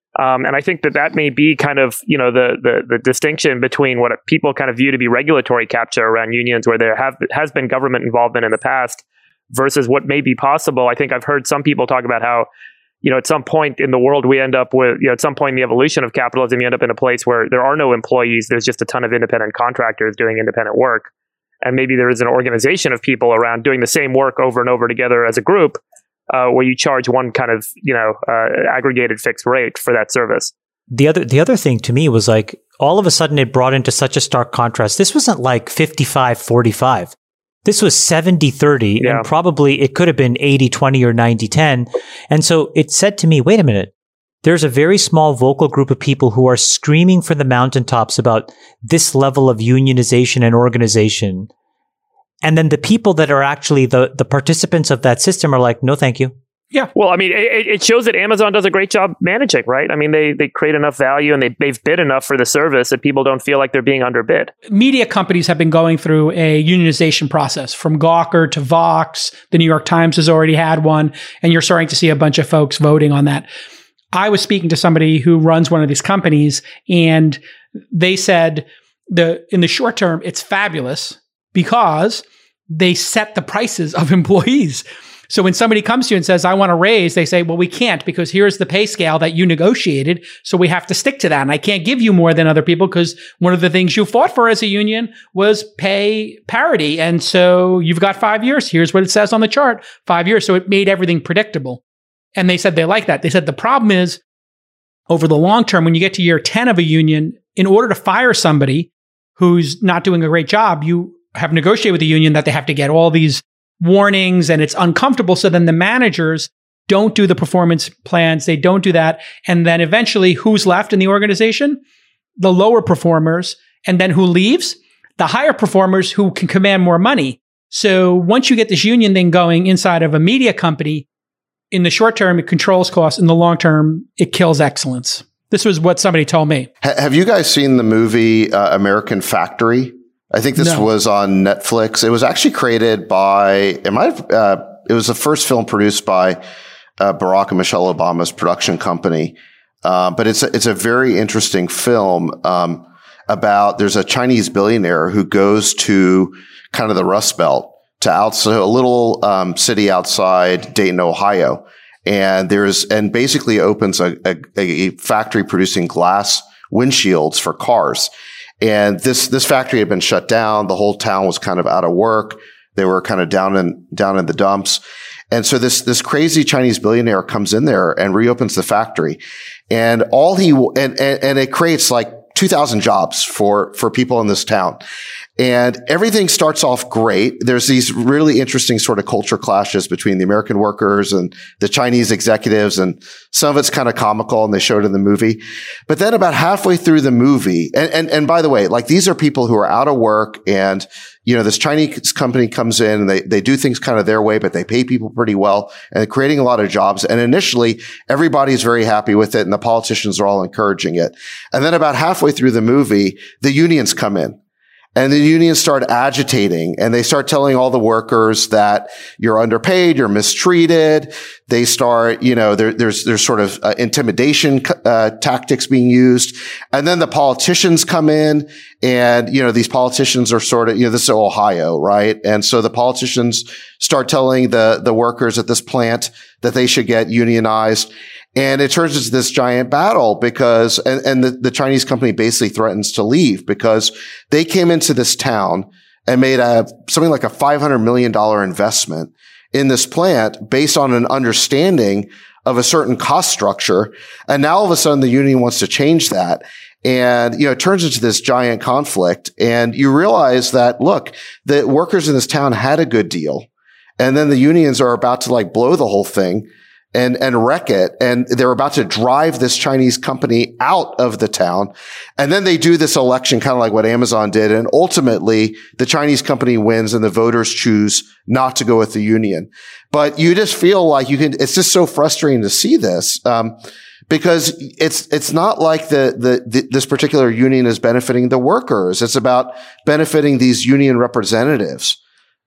Um, and I think that that may be kind of, you know, the, the the distinction between what people kind of view to be regulatory capture around unions, where there have has been government involvement in the past, versus what may be possible. I think I've heard some people talk about how, you know, at some point in the world, we end up with, you know, at some point in the evolution of capitalism, you end up in a place where there are no employees. There's just a ton of independent contractors doing independent work. And maybe there is an organization of people around doing the same work over and over together as a group, uh, where you charge one kind of, you know, uh, aggregated fixed rate for that service. The other, the other thing to me was like, all of a sudden it brought into such a stark contrast. This wasn't like fifty-five forty-five. This was seventy thirty, yeah. And probably it could have been eighty twenty or ninety ten. And so it said to me, wait a minute, there's a very small vocal group of people who are screaming from the mountaintops about this level of unionization and organization. And then the people that are actually the, the participants of that system are like, no, thank you. Yeah. Well, I mean, it, it shows that Amazon does a great job managing, right? I mean, they they create enough value and they, they've bid enough for the service that people don't feel like they're being underbid. Media companies have been going through a unionization process from Gawker to Vox. The New York Times has already had one, and you're starting to see a bunch of folks voting on that. I was speaking to somebody who runs one of these companies, and they said the in the short term, it's fabulous because they set the prices of employees. So when somebody comes to you and says, I want a raise, they say, well, we can't because here's the pay scale that you negotiated. So we have to stick to that. And I can't give you more than other people because one of the things you fought for as a union was pay parity. And so you've got five years. Here's what it says on the chart, five years. So it made everything predictable. And they said they like that. They said the problem is over the long term, when you get to year ten of a union, in order to fire somebody who's not doing a great job, you have negotiated with the union that they have to get all these warnings and it's uncomfortable. So then the managers don't do the performance plans. They don't do that. And then eventually who's left in the organization? The lower performers. And then who leaves? The higher performers who can command more money. So once you get this union thing going inside of a media company, in the short term, it controls costs. In the long term, it kills excellence. This was what somebody told me. Have you guys seen the movie uh, American Factory? I think this no. was on Netflix. It was actually created by, it might have, uh, it was the first film produced by uh, Barack and Michelle Obama's production company. Uh, but it's a, it's a very interesting film um, about, there's a Chinese billionaire who goes to kind of the Rust Belt to outside, a little um, city outside Dayton, Ohio. And there's, and basically opens a, a, a factory producing glass windshields for cars. And this, this factory had been shut down. The whole town was kind of out of work. They were kind of down in, down in the dumps. And so this, this crazy Chinese billionaire comes in there and reopens the factory. And all he, and, and, and it creates like two thousand jobs for, for people in this town. And everything starts off great. There's these really interesting sort of culture clashes between the American workers and the Chinese executives. And some of it's kind of comical and they showed it in the movie. But then about halfway through the movie, and, and, and by the way, like these are people who are out of work and, you know, this Chinese company comes in and they, they do things kind of their way, but they pay people pretty well and they're creating a lot of jobs. And initially everybody's very happy with it and the politicians are all encouraging it. And then about halfway through the movie, the unions come in. And the unions start agitating and they start telling all the workers that you're underpaid, you're mistreated. They start, you know, there, there's, there's sort of uh, intimidation uh, tactics being used. And then the politicians come in and, you know, these politicians are sort of, you know, this is Ohio, right? And so the politicians start telling the, the workers at this plant that they should get unionized. And it turns into this giant battle because, and, and the, the Chinese company basically threatens to leave because they came into this town and made a, something like a five hundred million dollars investment in this plant based on an understanding of a certain cost structure. And now all of a sudden the union wants to change that. And, you know, it turns into this giant conflict. And you realize that, look, the workers in this town had a good deal. And then the unions are about to like blow the whole thing and, and wreck it. And they're about to drive this Chinese company out of the town. And then they do this election, kind of like what Amazon did. And ultimately the Chinese company wins and the voters choose not to go with the union. But you just feel like you can, it's just so frustrating to see this. Um, because it's, it's not like the, the, the, this particular union is benefiting the workers. It's about benefiting these union representatives.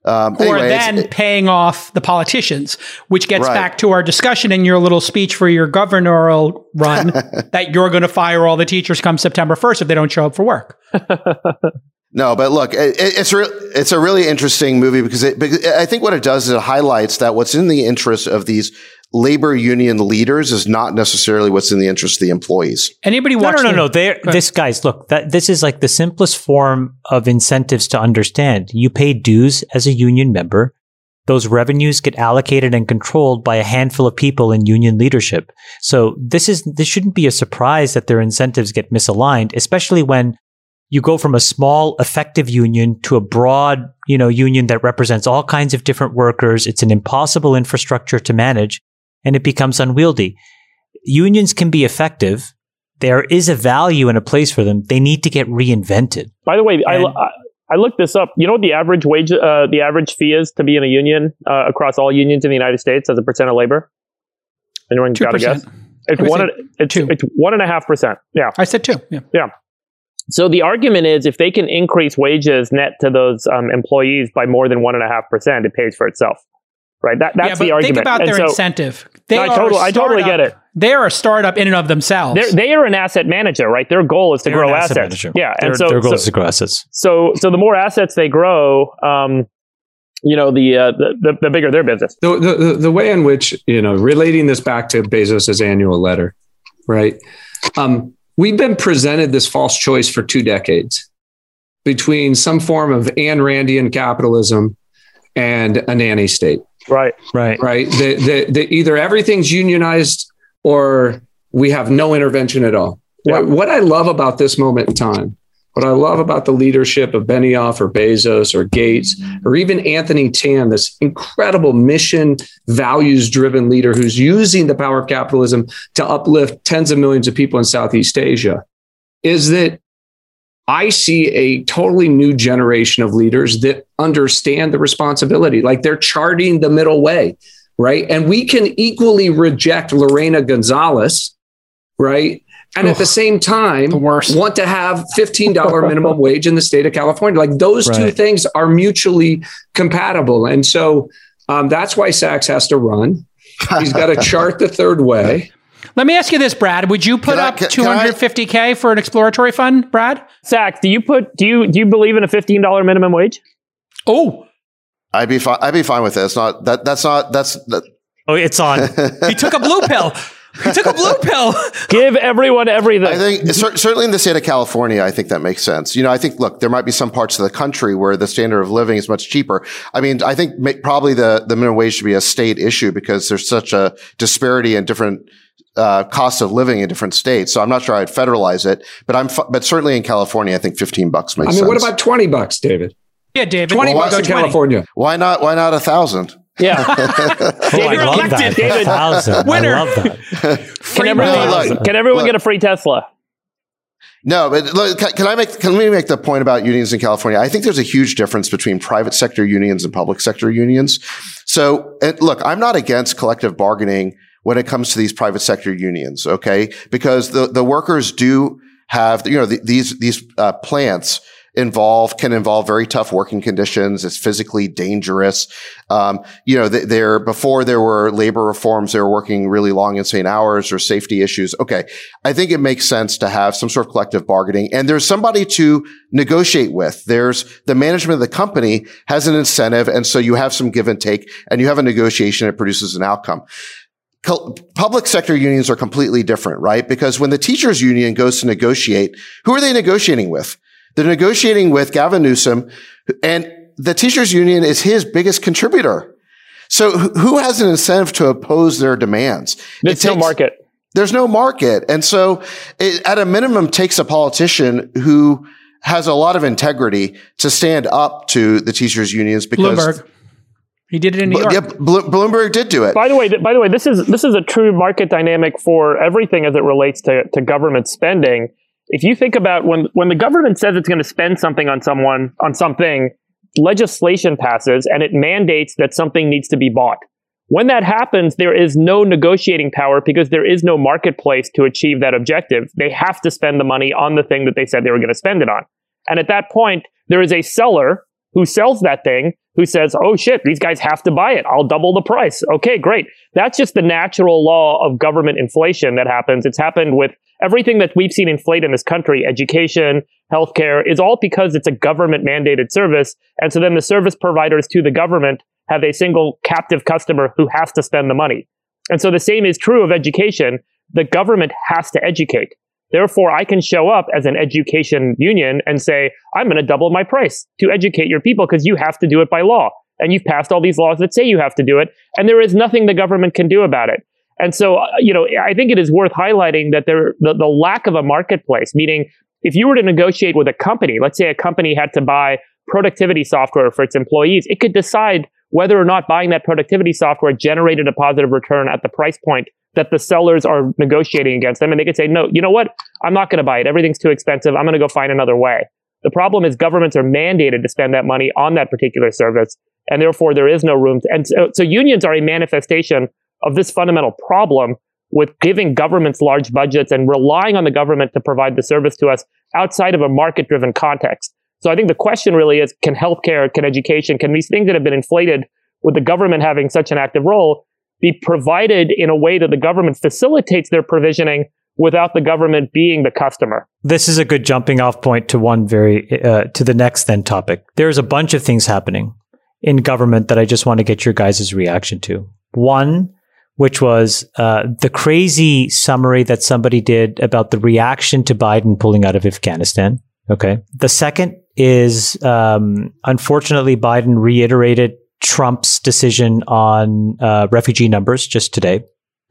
Um, Who anyway, are it's- then it- paying off the politicians, which gets Right. back to our discussion in your little speech for your governorial run that you're going to fire all the teachers come September first if they don't show up for work. No, but look, it, it's re- it's a really interesting movie because, it, because I think what it does is it highlights that what's in the interest of these labor union leaders is not necessarily what's in the interest of the employees. Anybody No, watch? no, no, the- no. There, this guys, look, that this is like the simplest form of incentives to understand. You pay dues as a union member. Those revenues get allocated and controlled by a handful of people in union leadership. So this is this shouldn't be a surprise that their incentives get misaligned, especially when you go from a small, effective union to a broad, you know, union that represents all kinds of different workers. It's an impossible infrastructure to manage, and it becomes unwieldy. Unions can be effective. There is a value and a place for them. They need to get reinvented. By the way, I, And- I I looked this up. You know what the average wage, uh, the average fee is to be in a union uh, across all unions in the United States as a percent of labor? Anyone got a guess? It's I would one. say and- It's, two. it's one and a half percent. Yeah. I said two. Yeah. So the argument is if they can increase wages net to those um, employees by more than one and a half percent, it pays for itself, right? That that's yeah, but the argument. think about And their so incentive. They No, I are a totally- I totally startup. get it. They are a startup in and of themselves. they're, they are an asset manager, right? Their goal is to They're grow an asset assets. manager. Yeah, Their, and so their goal so, is to grow assets. so so the more assets they grow, um, you know, the, uh, the the the bigger their business. The, the, the way in which, you know, relating this back to Bezos's annual letter, right? Um, we've been presented this false choice for two decades between some form of Ayn Randian capitalism and a nanny state, Right. Right. right? The, the, the, either everything's unionized or we have no intervention at all. Yeah. What, what I love about this moment in time, what I love about the leadership of Benioff or Bezos or Gates or even Anthony Tan, this incredible mission, values-driven leader who's using the power of capitalism to uplift tens of millions of people in Southeast Asia, is that I see a totally new generation of leaders that understand the responsibility, like they're charting the middle way, right? And we can equally reject Lorena Gonzalez, right? And at the same time, the worst. want to have fifteen dollars minimum wage in the state of California. Like those two Right. things are mutually compatible. And so um, that's why Sachs has to run. He's got to chart the third way. Let me ask you this, Brad. Would you put Can I- up can- can I- two hundred fifty K for an exploratory fund, Brad? Sachs, do you put do you do you believe in a fifteen dollar minimum wage? Oh, I'd be fine. I'd be fine with it. It's not that. That's not. That's. That, Oh, it's on. he took a blue pill. He took a blue pill. Give everyone everything. I think cer- certainly in the state of California, I think that makes sense. You know, I think, look, there might be some parts of the country where the standard of living is much cheaper. I mean, I think ma- probably the, the minimum wage should be a state issue because there's such a disparity in different uh, costs of living in different states. So I'm not sure I'd federalize it, but I'm, fu- but certainly in California, I think fifteen bucks makes I mean, sense. what about twenty bucks, David? Yeah, David. twenty Well, bucks why- in California. why not? Why not a thousand? yeah. Oh, I David, love elected, that. David. Thousand. Winner. I love that. Can everyone, No, look, can everyone look. get a free Tesla? No, but look, can, can I make, can we make the point about unions in California? I think there's a huge difference between private sector unions and public sector unions. So, and look, I'm not against collective bargaining when it comes to these private sector unions, okay? Because the, the workers do have, you know, the, these, these, uh, plants involve, can involve very tough working conditions. It's physically dangerous. Um, you know, th- there, before there were labor reforms, they were working really long, insane hours or safety issues. Okay. I think it makes sense to have some sort of collective bargaining and there's somebody to negotiate with. There's the management of the company has an incentive. And so you have some give and take and you have a negotiation that produces an outcome. Public sector unions are completely different, right? Because when the teachers union goes to negotiate, who are they negotiating with? They're negotiating with Gavin Newsom, and the teachers union is his biggest contributor. So who has an incentive to oppose their demands? There's It no takes- market. There's no market. And so it, at a minimum, takes a politician who has a lot of integrity to stand up to the teachers unions because Bloomberg. He did it in New Blo- York. yeah, Blo- Bloomberg did do it. By the way, th- by the way, this is this is a true market dynamic for everything as it relates to, to government spending. If you think about when when the government says it's going to spend something on someone on something, legislation passes and it mandates that something needs to be bought. When that happens, there is no negotiating power because there is no marketplace to achieve that objective. They have to spend the money on the thing that they said they were going to spend it on. And at that point, there is a seller who sells that thing, who says, oh shit, these guys have to buy it. I'll double the price. Okay, great. That's just the natural law of government inflation that happens. It's happened with everything that we've seen inflate in this country, education, healthcare, is all because it's a government mandated service. And so then the service providers to the government have a single captive customer who has to spend the money. And so the same is true of education. The government has to educate. Therefore, I can show up as an education union and say, I'm going to double my price to educate your people because you have to do it by law. And you've passed all these laws that say you have to do it. And there is nothing the government can do about it. And so, uh, you know, I think it is worth highlighting that there, the, the lack of a marketplace, meaning if you were to negotiate with a company, let's say a company had to buy productivity software for its employees, it could decide whether or not buying that productivity software generated a positive return at the price point that the sellers are negotiating against them. And they could say, no, you know what? I'm not going to buy it. Everything's too expensive. I'm going to go find another way. The problem is governments are mandated to spend that money on that particular service. And therefore, there is no room. To, and so, so unions are a manifestation of this fundamental problem with giving governments large budgets and relying on the government to provide the service to us outside of a market-driven context. So I think the question really is, can healthcare, can education, can these things that have been inflated with the government having such an active role be provided in a way that the government facilitates their provisioning without the government being the customer? This is a good jumping off point to one very, uh, to the next then topic. There's a bunch of things happening in government that I just want to get your guys' reaction to. One, which was uh, the crazy summary that somebody did about the reaction to Biden pulling out of Afghanistan. Okay. The second is, um, unfortunately, Biden reiterated Trump's decision on uh, refugee numbers just today.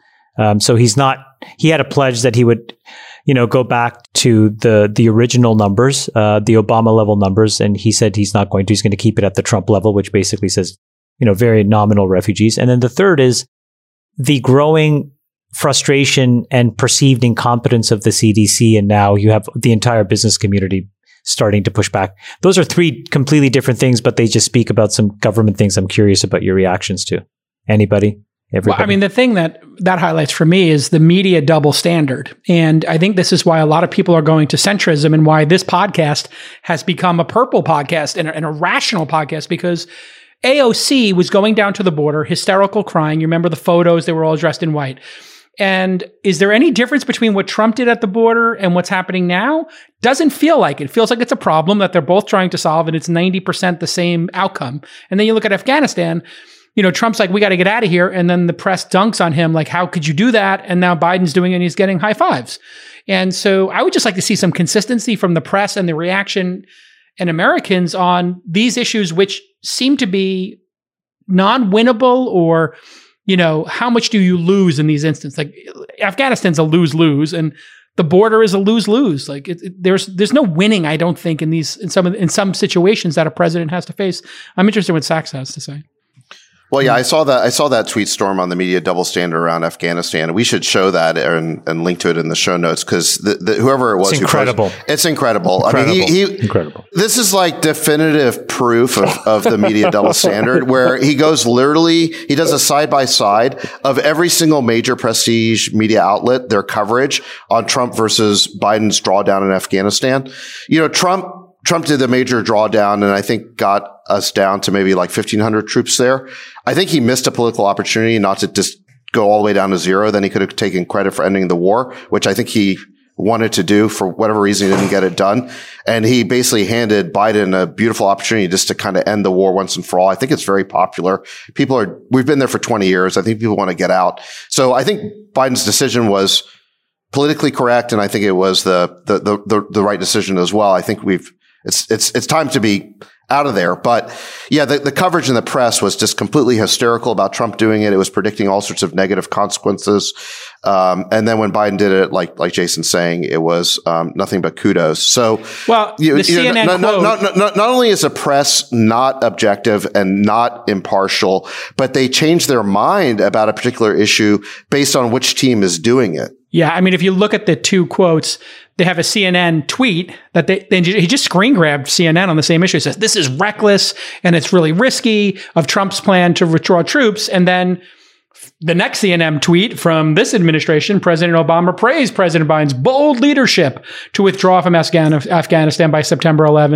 Um, so he's not, he had a pledge that he would, you know, go back to the, the original numbers, uh, the Obama level numbers. And he said he's not going to, he's going to keep it at the Trump level, which basically says, you know, very nominal refugees. And then the third is the growing frustration and perceived incompetence of the C D C. And now you have the entire business community starting to push back. Those are three completely different things, but they just speak about some government things I'm curious about your reactions to. Anybody? Everybody? Well, I mean, the thing that that highlights for me is the media double standard. And I think this is why a lot of people are going to centrism and why this podcast has become a purple podcast and a, and a rational podcast, because A O C was going down to the border, hysterical crying. You remember the photos, they were all dressed in white. And is there any difference between what Trump did at the border and what's happening now? Doesn't feel like it. It feels like it's a problem that they're both trying to solve, and it's ninety percent the same outcome. And then you look at Afghanistan, you know, Trump's like, we got to get out of here. And then the press dunks on him like, how could you do that? And now Biden's doing it and he's getting high fives. And so I would just like to see some consistency from the press and the reaction and Americans on these issues, which seem to be non-winnable, or you know, how much do you lose in these instances? Like Afghanistan's a lose-lose, and the border is a lose-lose. Like it, it, there's there's no winning, I don't think, in these in some in some situations that a president has to face. I'm interested in what Sachs has to say. Well, yeah, I saw that. I saw that tweet storm on the media double standard around Afghanistan. We should show that and, and link to it in the show notes, because the, the, whoever it was, it's incredible. Who posted, it's incredible. incredible. I mean, he, he, incredible. This is like definitive proof of, of the media double standard, where he goes literally, he does a side by side of every single major prestige media outlet, their coverage on Trump versus Biden's drawdown in Afghanistan. You know, Trump. Trump did the major drawdown and I think got us down to maybe like fifteen hundred troops there. I think he missed a political opportunity not to just go all the way down to zero. Then he could have taken credit for ending the war, which I think he wanted to do. For whatever reason, he didn't get it done. And he basically handed Biden a beautiful opportunity just to kind of end the war once and for all. I think it's very popular. People are, we've been there for twenty years. I think people want to get out. So I think Biden's decision was politically correct. And I think it was the, the, the, the, the right decision as well. I think we've, It's, it's, it's time to be out of there. But yeah, the, the coverage in the press was just completely hysterical about Trump doing it. It was predicting all sorts of negative consequences. Um, and then when Biden did it, like, like Jason's saying, it was, um, nothing but kudos. So, well, you, the you C N N know, quote, not, not, not, not only is the press not objective and not impartial, but they change their mind about a particular issue based on which team is doing it. Yeah, I mean, if you look at the two quotes, they have a C N N tweet that they, they he just screen grabbed C N N on the same issue. It says, this is reckless and it's really risky of Trump's plan to withdraw troops. And then the next C N N tweet from this administration, President Obama praised President Biden's bold leadership to withdraw from Afghan- Afghanistan by September eleventh.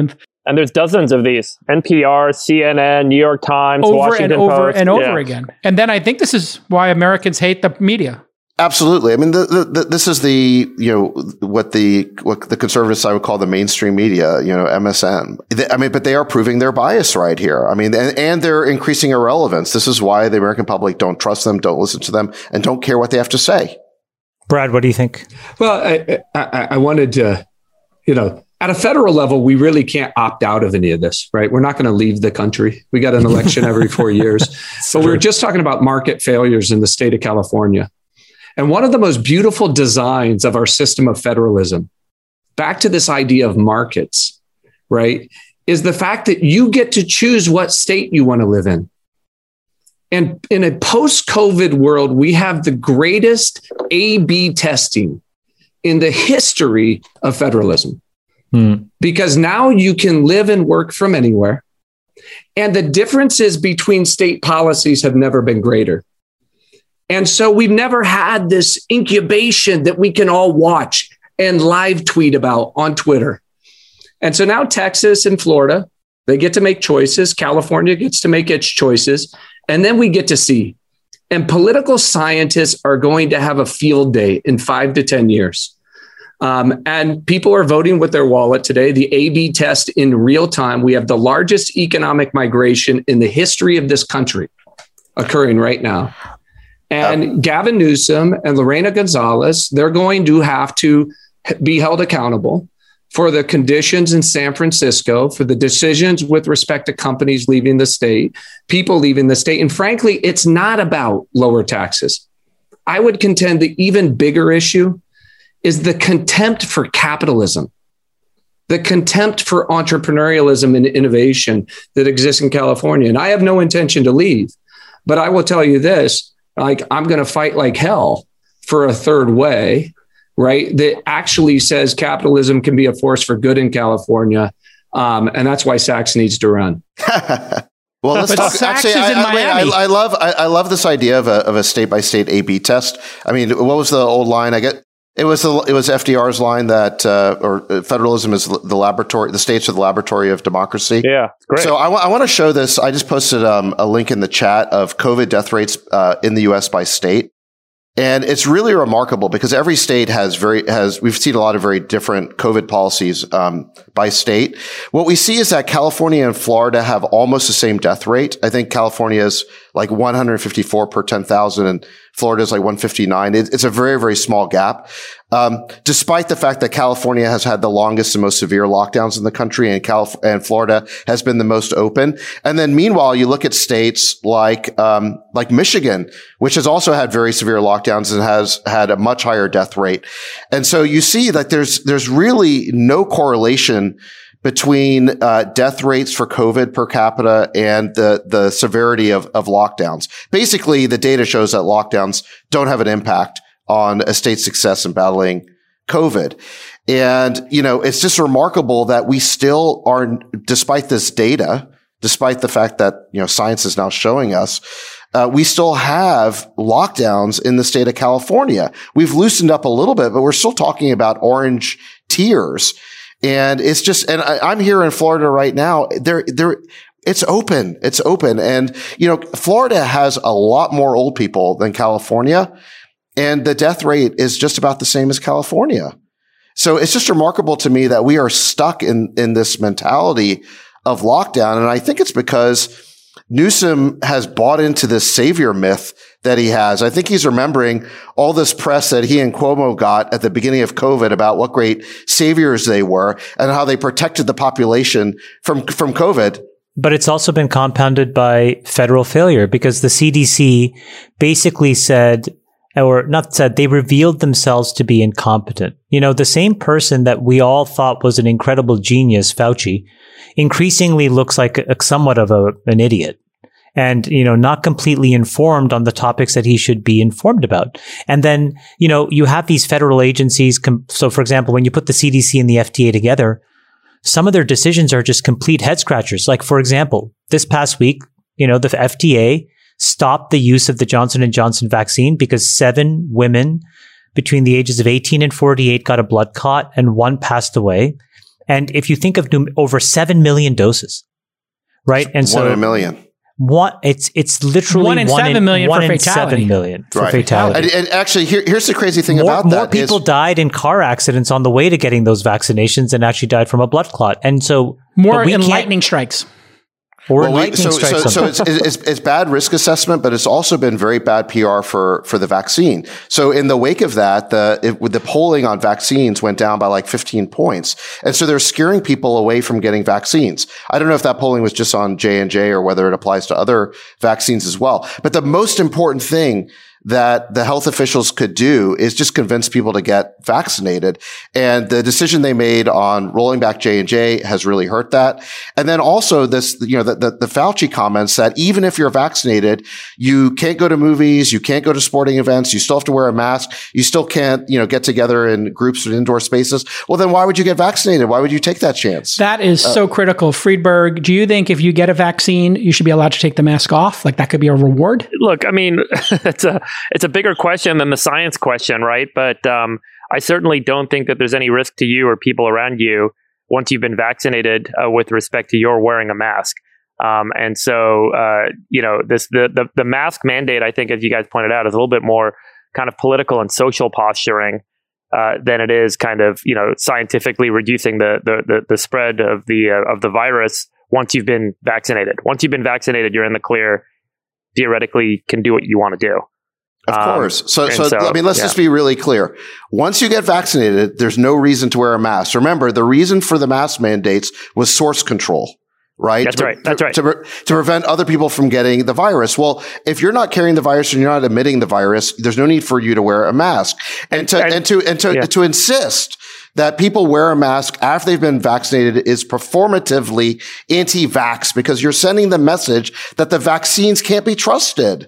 And there's dozens of these. N P R, C N N, New York Times, over Washington and over Post. and over Yeah. again. And then I think this is why Americans hate the media. Absolutely. I mean, the, the, the, this is the, you know, what the, what the conservative side would call the mainstream media, you know, M S N. They, I mean, but they are proving their bias right here. I mean, and, and they're increasing irrelevance. This is why the American public don't trust them, don't listen to them, and don't care what they have to say. Brad, what do you think? Well, I, I, I wanted to, you know, at a federal level, we really can't opt out of any of this, right? We're not going to leave the country. We got an election every four years. So we were just talking about market failures in the state of California. And one of the most beautiful designs of our system of federalism, back to this idea of markets, right, is the fact that you get to choose what state you want to live in. And in a post-COVID world, we have the greatest A B testing in the history of federalism. Hmm. Because now you can live and work from anywhere. And the differences between state policies have never been greater. And so we've never had this incubation that we can all watch and live tweet about on Twitter. And so now Texas and Florida, they get to make choices. California gets to make its choices. And then we get to see. And political scientists are going to have a field day in five to ten years. Um, and people are voting with their wallet today. The A B test in real time. We have the largest economic migration in the history of this country occurring right now. And Gavin Newsom and Lorena Gonzalez, they're going to have to be held accountable for the conditions in San Francisco, for the decisions with respect to companies leaving the state, people leaving the state. And frankly, it's not about lower taxes. I would contend the even bigger issue is the contempt for capitalism, the contempt for entrepreneurialism and innovation that exists in California. And I have no intention to leave, but I will tell you this. Like, I'm going to fight like hell for a third way, right? That actually says capitalism can be a force for good in California. Um, and that's why Sachs needs to run. Well, let's but talk. Sachs Actually, is I, in I, Miami. I, I love, I, I love this idea of a, of a state by state A B test. I mean, what was the old line? I get it was the, it was F D R's line that, uh, or federalism is the laboratory, the states are the laboratory of democracy. Yeah, great. So I, w- I want to show this. I just posted um, a link in the chat of COVID death rates uh, in the U S by state. And it's really remarkable because every state has very, has, we've seen a lot of very different COVID policies, um, by state. What we see is that California and Florida have almost the same death rate. I think California is like one hundred fifty-four per ten thousand and Florida is like one fifty-nine. It, it's a very, very small gap. Um, despite the fact that California has had the longest and most severe lockdowns in the country and Calif- and Florida has been the most open. And then meanwhile, you look at states like, um, like Michigan, which has also had very severe lockdowns and has had a much higher death rate. And so you see that there's, there's really no correlation between uh, death rates for COVID per capita and the the severity of, of lockdowns. Basically, the data shows that lockdowns don't have an impact on a state's success in battling COVID. And, you know, it's just remarkable that we still are, despite this data, despite the fact that, you know, science is now showing us, uh, we still have lockdowns in the state of California. We've loosened up a little bit, but we're still talking about orange tiers. And it's just, and I, I'm here in Florida right now. There, there, it's open. It's open. And, you know, Florida has a lot more old people than California. And the death rate is just about the same as California. So it's just remarkable to me that we are stuck in, in this mentality of lockdown. And I think it's because Newsom has bought into this savior myth that he has. I think he's remembering all this press that he and Cuomo got at the beginning of COVID about what great saviors they were and how they protected the population from, from COVID. But it's also been compounded by federal failure because the C D C basically said, or not said, they revealed themselves to be incompetent. You know, the same person that we all thought was an incredible genius, Fauci, increasingly looks like a, somewhat of a, an idiot and, you know, not completely informed on the topics that he should be informed about. And then, you know, you have these federal agencies. Com- so, for example, when you put the C D C and the F D A together, some of their decisions are just complete head scratchers. Like, for example, this past week, you know, the F D A stopped the use of the Johnson and Johnson vaccine because seven women between the ages of eighteen and forty-eight got a blood clot and one passed away. And if you think of num- over seven million doses, right? And so one in a million. One, it's it's literally One in one seven in, million one for in fatality. seven million for Right. fatality. And, and actually, here, here's the crazy thing more, about more that. people is, died in car accidents on the way to getting those vaccinations and actually died from a blood clot. And so More but we in can't- lightning strikes. or Well, we- lightning so, strikes so, so on it's, it's, it's bad risk assessment, but it's also been very bad P R for, for the vaccine. So in the wake of that, the, it, with the polling on vaccines went down by like fifteen points. And so they're scaring people away from getting vaccines. I don't know if that polling was just on J and J or whether it applies to other vaccines as well. But the most important thing that the health officials could do is just convince people to get vaccinated. And the decision they made on rolling back J and J has really hurt that. And then also this, you know, the, the, the Fauci comments that even if you're vaccinated, you can't go to movies, you can't go to sporting events, you still have to wear a mask, you still can't, you know, get together in groups in indoor spaces. Well, then why would you get vaccinated? Why would you take that chance? That is uh, so critical. Friedberg, do you think if you get a vaccine, you should be allowed to take the mask off? Like that could be a reward? Look, I mean, it's a it's a bigger question than the science question, right? But um, I certainly don't think that there's any risk to you or people around you once you've been vaccinated uh, with respect to your wearing a mask. Um, and so, uh, you know, this the, the the mask mandate, I think, as you guys pointed out, is a little bit more kind of political and social posturing uh, than it is kind of, you know, scientifically reducing the the the, the spread of the uh, of the virus once you've been vaccinated. Once you've been vaccinated, you're in the clear. Theoretically, can do what you want to do. Of Um, course. So, so, so, I mean, let's yeah. just be really clear. Once you get vaccinated, there's no reason to wear a mask. Remember, the reason for the mask mandates was source control, right? That's to, right. That's right. To, to, to prevent other people from getting the virus. Well, if you're not carrying the virus and you're not emitting the virus, there's no need for you to wear a mask. And to, And- and to, and to, yeah. to insist that people wear a mask after they've been vaccinated is performatively anti-vax because you're sending the message that the vaccines can't be trusted.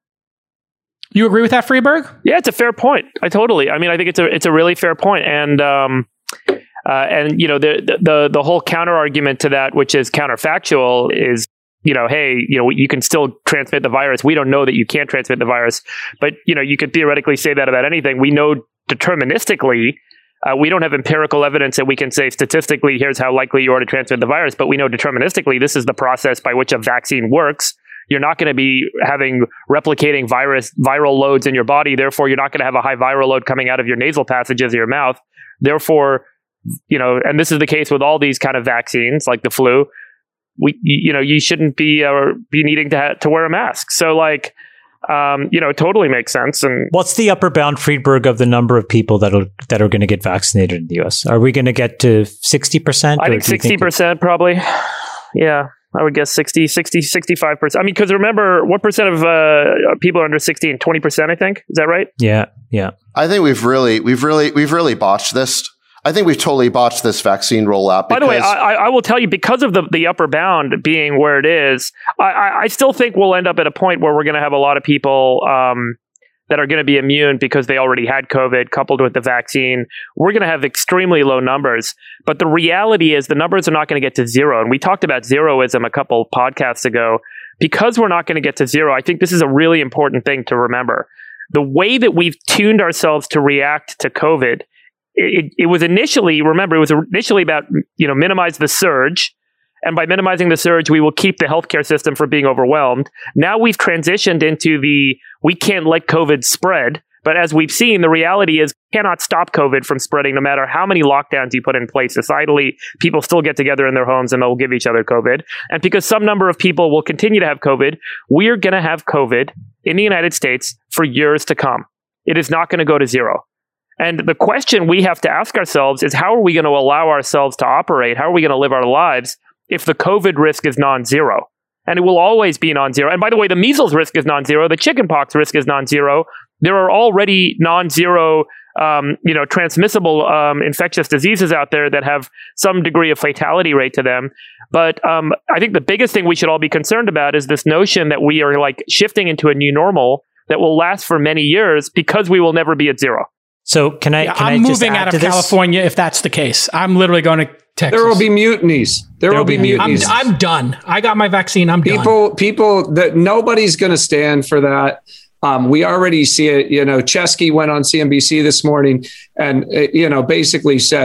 You agree with that, Friedberg? Yeah, it's a fair point. I totally. I mean, I think it's a it's a really fair point, and um, uh, and you know the the the whole counter argument to that, which is counterfactual, is you know, hey, you know, you can still transmit the virus. We don't know that you can't transmit the virus, but you know, you could theoretically say that about anything. We know deterministically. Uh, we don't have empirical evidence that we can say statistically, here's how likely you are to transmit the virus, but we know deterministically this is the process by which a vaccine works. You're not going to be having replicating virus viral loads in your body. Therefore, you're not going to have a high viral load coming out of your nasal passages of your mouth. Therefore, you know, and this is the case with all these kind of vaccines like the flu. We, you know, you shouldn't be uh, be needing to ha- to wear a mask. So, like, um, you know, it totally makes sense. And what's the upper bound, Friedberg, of the number of people that are that are going to get vaccinated in the U S? Are we going to get to sixty percent? I think sixty percent probably. Yeah. I would guess sixty, sixty, sixty-five percent. I mean, because remember, what percent of uh, people are under sixty and twenty percent, I think? Is that right? Yeah, yeah. I think we've really, we've really, we've really botched this. I think we've totally botched this vaccine rollout. By the way, I, I will tell you, because of the, the upper bound being where it is, I, I, I still think we'll end up at a point where we're going to have a lot of people um, that are going to be immune because they already had COVID coupled with the vaccine. We're going to have extremely low numbers. But the reality is the numbers are not going to get to zero. And we talked about zeroism a couple podcasts ago. Because we're not going to get to zero, I think this is a really important thing to remember. The way that we've tuned ourselves to react to COVID, it, it was initially, remember, it was initially about, you know, minimize the surge. And by minimizing the surge, we will keep the healthcare system from being overwhelmed. Now we've transitioned into the, we can't let COVID spread. But as we've seen, the reality is you cannot stop COVID from spreading no matter how many lockdowns you put in place. Societally, people still get together in their homes and they'll give each other COVID. And because some number of people will continue to have COVID, we're going to have COVID in the United States for years to come. It is not going to go to zero. And the question we have to ask ourselves is, how are we going to allow ourselves to operate? How are we going to live our lives if the COVID risk is non-zero? And it will always be non-zero. And by the way, the measles risk is non-zero. The chickenpox risk is non-zero. There are already non-zero, um, you know, transmissible um, infectious diseases out there that have some degree of fatality rate to them. But um, I think the biggest thing we should all be concerned about is this notion that we are like shifting into a new normal that will last for many years because we will never be at zero. So can I? Yeah, can I'm I just moving add out to of this? California if that's the case. I'm literally going to Texas. There will be mutinies. There, will be, be I'm, mutinies. I'm done. I got my vaccine. I'm done. people, people that nobody's going to stand for that. Um, we already see it. You know, Chesky went on C N B C this morning and, uh, you know, basically said,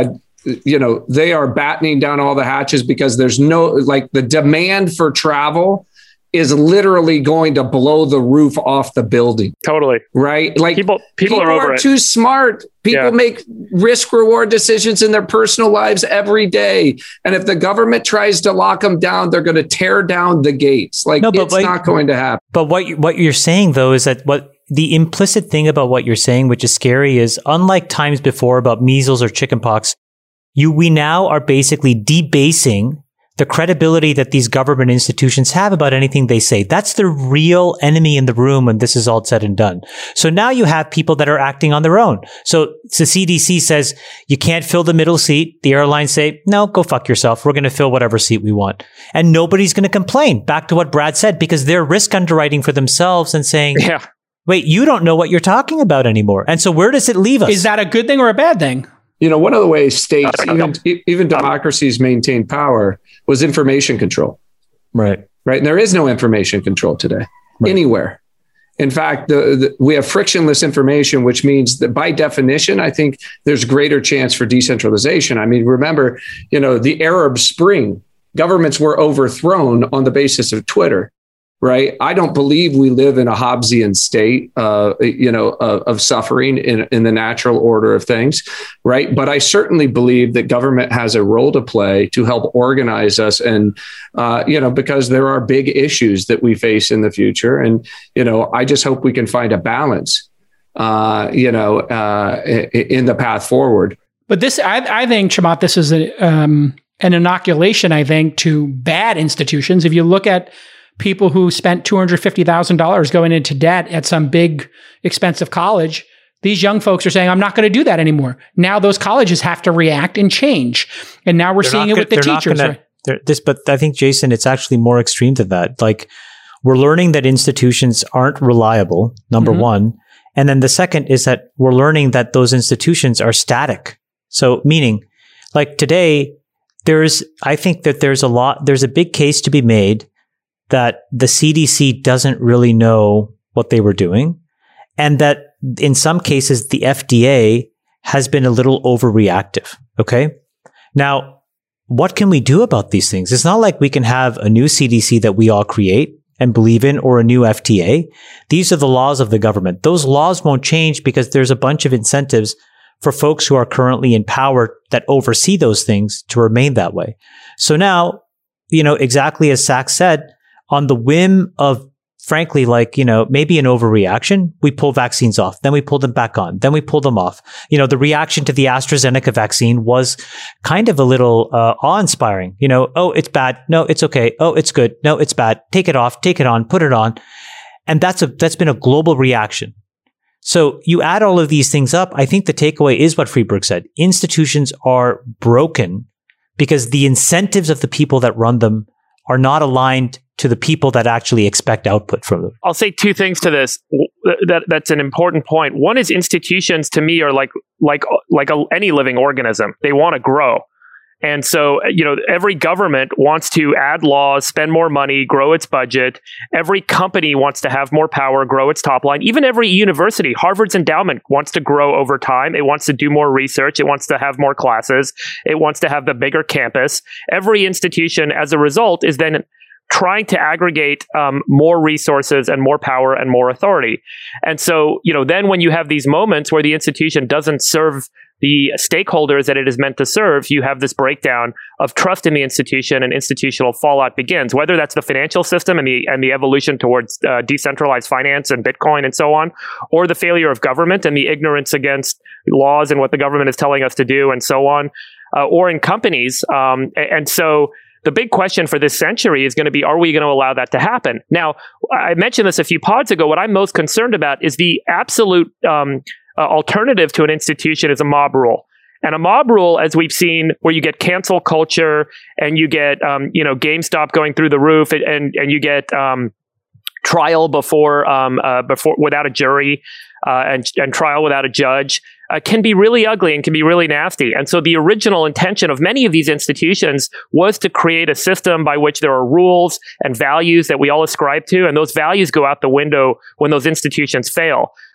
you know, they are battening down all the hatches because there's no, like the demand for travel is literally going to blow the roof off the building. Totally. Right? Like people, people, people are over are it. too smart. People Yeah. make risk reward decisions in their personal lives every day. And if the government tries to lock them down, they're going to tear down the gates. Like No, but it's like- not going to happen. But what you, what you're saying though is that what the implicit thing about what you're saying, which is scary, is unlike times before about measles or chickenpox, you we now are basically debasing the credibility that these government institutions have about anything they say. That's the real enemy in the room when this is all said and done. So now you have people that are acting on their own. So the C D C says you can't fill the middle seat. The airlines say, no, go fuck yourself. We're going to fill whatever seat we want. And nobody's going to complain. Back to what Brad said, because they're risk underwriting for themselves and saying, Yeah. wait, you don't know what you're talking about anymore. And so where does it leave us? Is that a good thing or a bad thing? You know, one of the ways states, No, no, no. even even democracies maintain power was information control, right? right? And there is no information control today Right. anywhere. In fact, the, the, we have frictionless information, which means that by definition, I think there's greater chance for decentralization. I mean, remember, you know, the Arab Spring, governments were overthrown on the basis of Twitter. Right. I don't believe we live in a Hobbesian state, uh, you know, of, of suffering in, in the natural order of things. Right. But I certainly believe that government has a role to play to help organize us. And, uh, you know, because there are big issues that we face in the future. And, you know, I just hope we can find a balance, uh, you know, uh, in the path forward. But this, I, I think, Chamath, this is a, um, an inoculation, I think, to bad institutions. If you look at people who spent two hundred fifty thousand dollars going into debt at some big expensive college, these young folks are saying, I'm not going to do that anymore. Now those colleges have to react and change. And now we're They're seeing not it with gonna- the they're not teachers. gonna- right? they're- This, but I think, Jason, it's actually more extreme than that. Like, we're learning that institutions aren't reliable, number Mhm. one. And then the second is that we're learning that those institutions are static. So meaning, like today, there's, I think that there's a lot, there's a big case to be made that the C D C doesn't really know what they were doing. And that in some cases, the F D A has been a little overreactive. Okay. Now, what can we do about these things? It's not like we can have a new C D C that we all create and believe in, or a new F D A. These are the laws of the government. Those laws won't change because there's a bunch of incentives for folks who are currently in power that oversee those things to remain that way. So now, you know, exactly as Sachs said, on the whim of, frankly, like, you know, maybe an overreaction, we pull vaccines off, then we pull them back on, then we pull them off. You know, the reaction to the AstraZeneca vaccine was kind of a little uh, awe-inspiring. You know, oh, it's bad. No, it's okay. Oh, it's good. No, it's bad. Take it off, take it on, put it on. And that's a that's been a global reaction. So you add all of these things up, I think the takeaway is what Friedberg said. Institutions are broken because the incentives of the people that run them are not aligned to the people that actually expect output from them. I'll say two things to this. That that's an important point. One is institutions to me are like like like a, any living organism. They want to grow. And so, you know, every government wants to add laws, spend more money, grow its budget. Every company wants to have more power, grow its top line. Even every university, Harvard's endowment wants to grow over time. It wants to do more research. It wants to have more classes. It wants to have the bigger campus. Every institution, as a result, is then trying to aggregate um, more resources and more power and more authority. And so, you know, then when you have these moments where the institution doesn't serve the stakeholders that it is meant to serve, you have this breakdown of trust in the institution, and institutional fallout begins, whether that's the financial system and the and the evolution towards uh, decentralized finance and Bitcoin and so on, or the failure of government and the ignorance against laws and what the government is telling us to do and so on, uh, or in companies. Um, and so the big question for this century is going to be, are we going to allow that to happen? Now, I mentioned this a few pods ago. What I'm most concerned about is the absolute um, uh, alternative to an institution is a mob rule. And a mob rule, as we've seen, where you get cancel culture and you get, um, you know, GameStop going through the roof, and and, and you get um, trial before um, uh, before without a jury uh, and and trial without a judge, uh, can be really ugly and can be really nasty. And so the original intention of many of these institutions was to create a system by which there are rules and values that we all ascribe to, and those values go out the window when those institutions fail.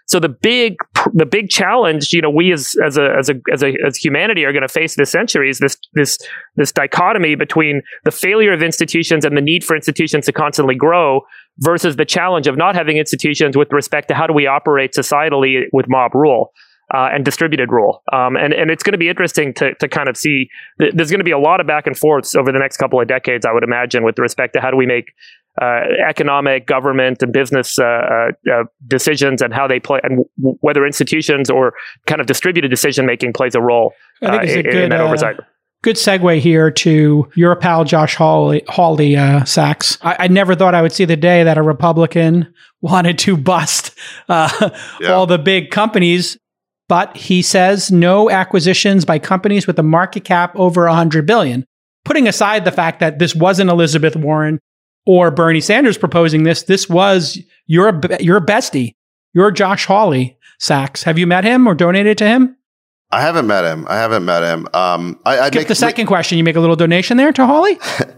So the big, the big challenge, you know, we as as a as a as a as humanity are going to face this century is this this this dichotomy between the failure of institutions and the need for institutions to constantly grow versus the challenge of not having institutions with respect to how do we operate societally with mob rule. Uh, and distributed rule. Um, and, and it's going to be interesting to, to kind of see, th- there's going to be a lot of back and forths over the next couple of decades, I would imagine, with respect to how do we make uh, economic, government, and business uh, uh, decisions and how they play, and w- whether institutions or kind of distributed decision-making plays a role uh, I think it's a in, good, in that oversight. Uh, good segue here to your pal, Josh Hawley, Hawley uh, Sachs. I, I never thought I would see the day that a Republican wanted to bust uh, Yeah. all the big companies. But he says no acquisitions by companies with a market cap over one hundred billion dollars. Putting aside the fact that this wasn't Elizabeth Warren or Bernie Sanders proposing this, this was your, your bestie, your Josh Hawley Sachs. Have you met him or donated to him? I haven't met him. I haven't met him. Um, I, I'd Skip make the second question. You make a little donation there to Hawley?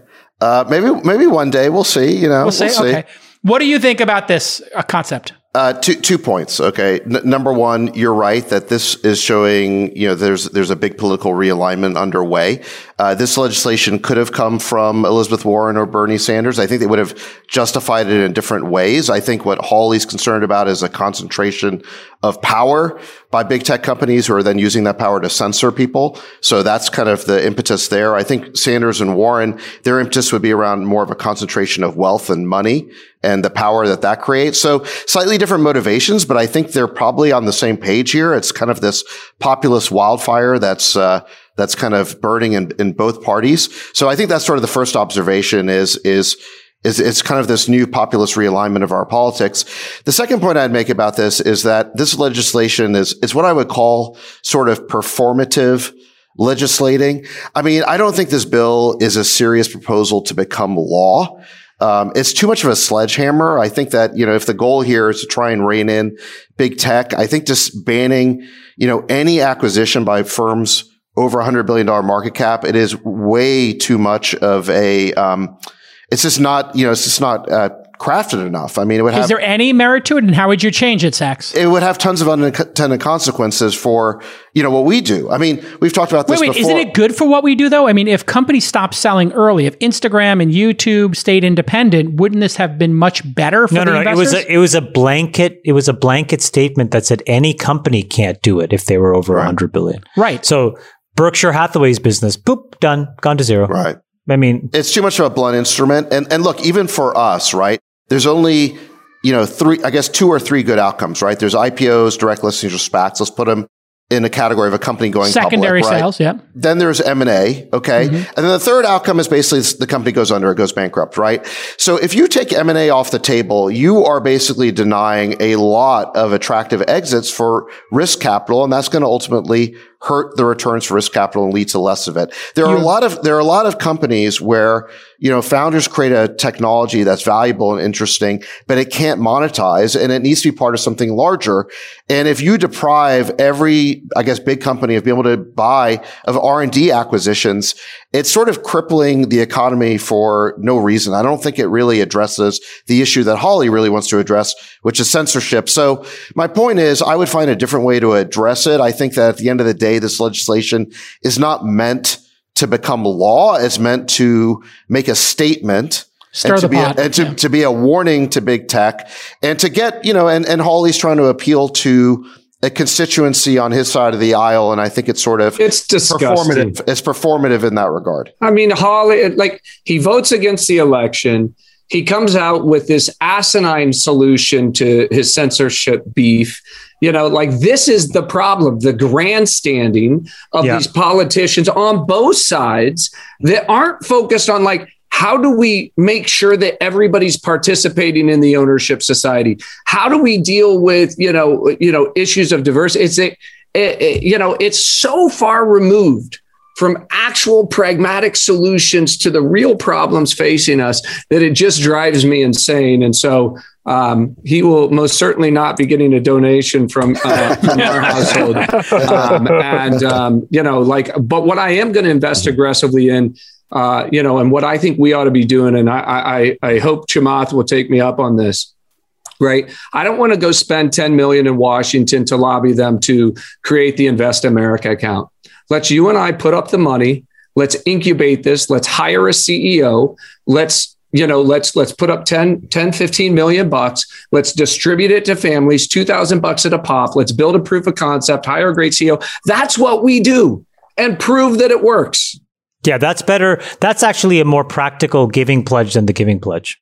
uh, maybe maybe one day we'll see. You know, We'll see. we'll see. Okay. What do you think about this uh, concept? Uh, two two points. Okay, N- number one, you're right that this is showing. You know, there's there's a big political realignment underway. Uh, this legislation could have come from Elizabeth Warren or Bernie Sanders. I think they would have justified it in different ways. I think what Hawley's concerned about is a concentration of power by big tech companies who are then using that power to censor people. So that's kind of the impetus there. I think Sanders and Warren, their impetus would be around more of a concentration of wealth and money and the power that that creates. So slightly different motivations, but I think they're probably on the same page here. It's kind of this populist wildfire that's, uh, that's kind of burning in, in both parties. So I think that's sort of the first observation is, is, is it's kind of this new populist realignment of our politics. The second point I'd make about this is that this legislation is, is what I would call sort of performative legislating. I mean, I don't think this bill is a serious proposal to become law. Um, it's too much of a sledgehammer. I think that, you know, if the goal here is to try and rein in big tech, I think just banning, you know, any acquisition by firms over a hundred billion dollars market cap, it is way too much of a, um, it's just not, you know, it's just not, uh, crafted enough. I mean, it would have. Is there any merit to it, and how would you change it, Sachs? It would have tons of unintended consequences for, you know, what we do. I mean, we've talked about this wait, wait, before. Isn't it good for what we do, though? I mean, if companies stopped selling early, if Instagram and YouTube stayed independent, wouldn't this have been much better for no, the no, no. investors? It was a, it was a blanket. It was a blanket statement that said any company can't do it if they were over a Right. hundred billion. Right. So Berkshire Hathaway's business, boop, done, gone to zero. Right. I mean, It's too much of a blunt instrument. And, and look, even for us, right? There's only, you know, three, I guess two or three good outcomes, right? There's I P Os, direct listings, or SPACs. Let's put them in a category of a company going Secondary public, right? sales, yeah. Then there's M and A, okay? Mm-hmm. And then the third outcome is basically the company goes under, it goes bankrupt, right? So if you take M and A off the table, you are basically denying a lot of attractive exits for risk capital, and that's going to ultimately hurt the returns for risk capital and lead to less of it. There are a lot of, there are a lot of companies where, you know, founders create a technology that's valuable and interesting, but it can't monetize and it needs to be part of something larger. And if you deprive every, I guess, big company of being able to buy of R and D acquisitions, it's sort of crippling the economy for no reason. I don't think it really addresses the issue that Hawley really wants to address, which is censorship. So my point is I would find a different way to address it. I think that at the end of the day, this legislation is not meant to become law. It's meant to make a statement. Stir and to the be pot. A, and to, Yeah. to be a warning to big tech and to get, you know, and, and Hawley's trying to appeal to a constituency on his side of the aisle. And I think it's sort of It's disgusting. performative. It's performative in that regard. I mean, Hawley, like he votes against the election. He comes out with this asinine solution to his censorship beef. You know, like this is the problem, the grandstanding of Yeah. these politicians on both sides that aren't focused on like, how do we make sure that everybody's participating in the ownership society? How do we deal with, you know, you know, issues of diversity? It's, a, it, it, you know, it's so far removed from actual pragmatic solutions to the real problems facing us that it just drives me insane. And so um, he will most certainly not be getting a donation from, uh, from our household. Um, and, um, you know, like, but what I am going to invest aggressively in, uh, you know, and what I think we ought to be doing, and I, I, I hope Chamath will take me up on this, right? I don't want to go spend ten million dollars in Washington to lobby them to create the Invest America account. Let's you and I put up the money. Let's incubate this. Let's hire a C E O. Let's, you know, let's, let's put up ten, ten, fifteen million bucks. Let's distribute it to families, two thousand bucks at a pop. Let's build a proof of concept, hire a great C E O. That's what we do, and prove that it works. Yeah, that's better. That's actually a more practical giving pledge than the giving pledge.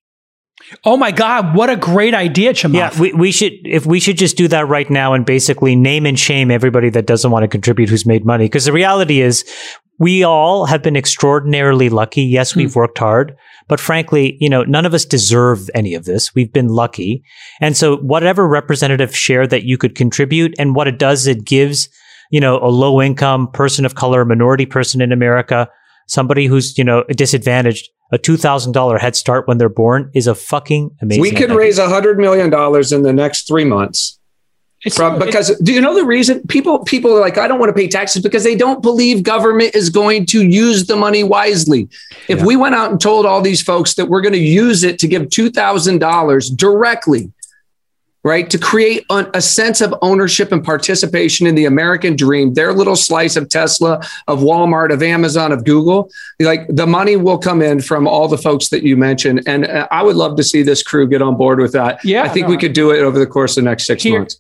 Oh my God, what a great idea, Chamath. Yeah, we, we should if we should just do that right now and basically name and shame everybody that doesn't want to contribute who's made money. Because the reality is we all have been extraordinarily lucky. Yes, we've mm. worked hard, but frankly, you know, none of us deserve any of this. We've been lucky. And so whatever representative share that you could contribute, and what it does, it gives, you know, a low income person of color, minority person in America, somebody who's, you know, disadvantaged, a two thousand dollars head start when they're born is a fucking amazing We could idea. raise one hundred million dollars in the next three months. From, because do you know the reason people, people are like, I don't want to pay taxes because they don't believe government is going to use the money wisely. If yeah. we went out and told all these folks that we're going to use it to give two thousand dollars directly, right, to create a, a sense of ownership and participation in the American dream, their little slice of Tesla, of Walmart, of Amazon, of Google, like the money will come in from all the folks that you mentioned. And uh, I would love to see this crew get on board with that. Yeah, I think no, we could do it over the course of the next six here, months.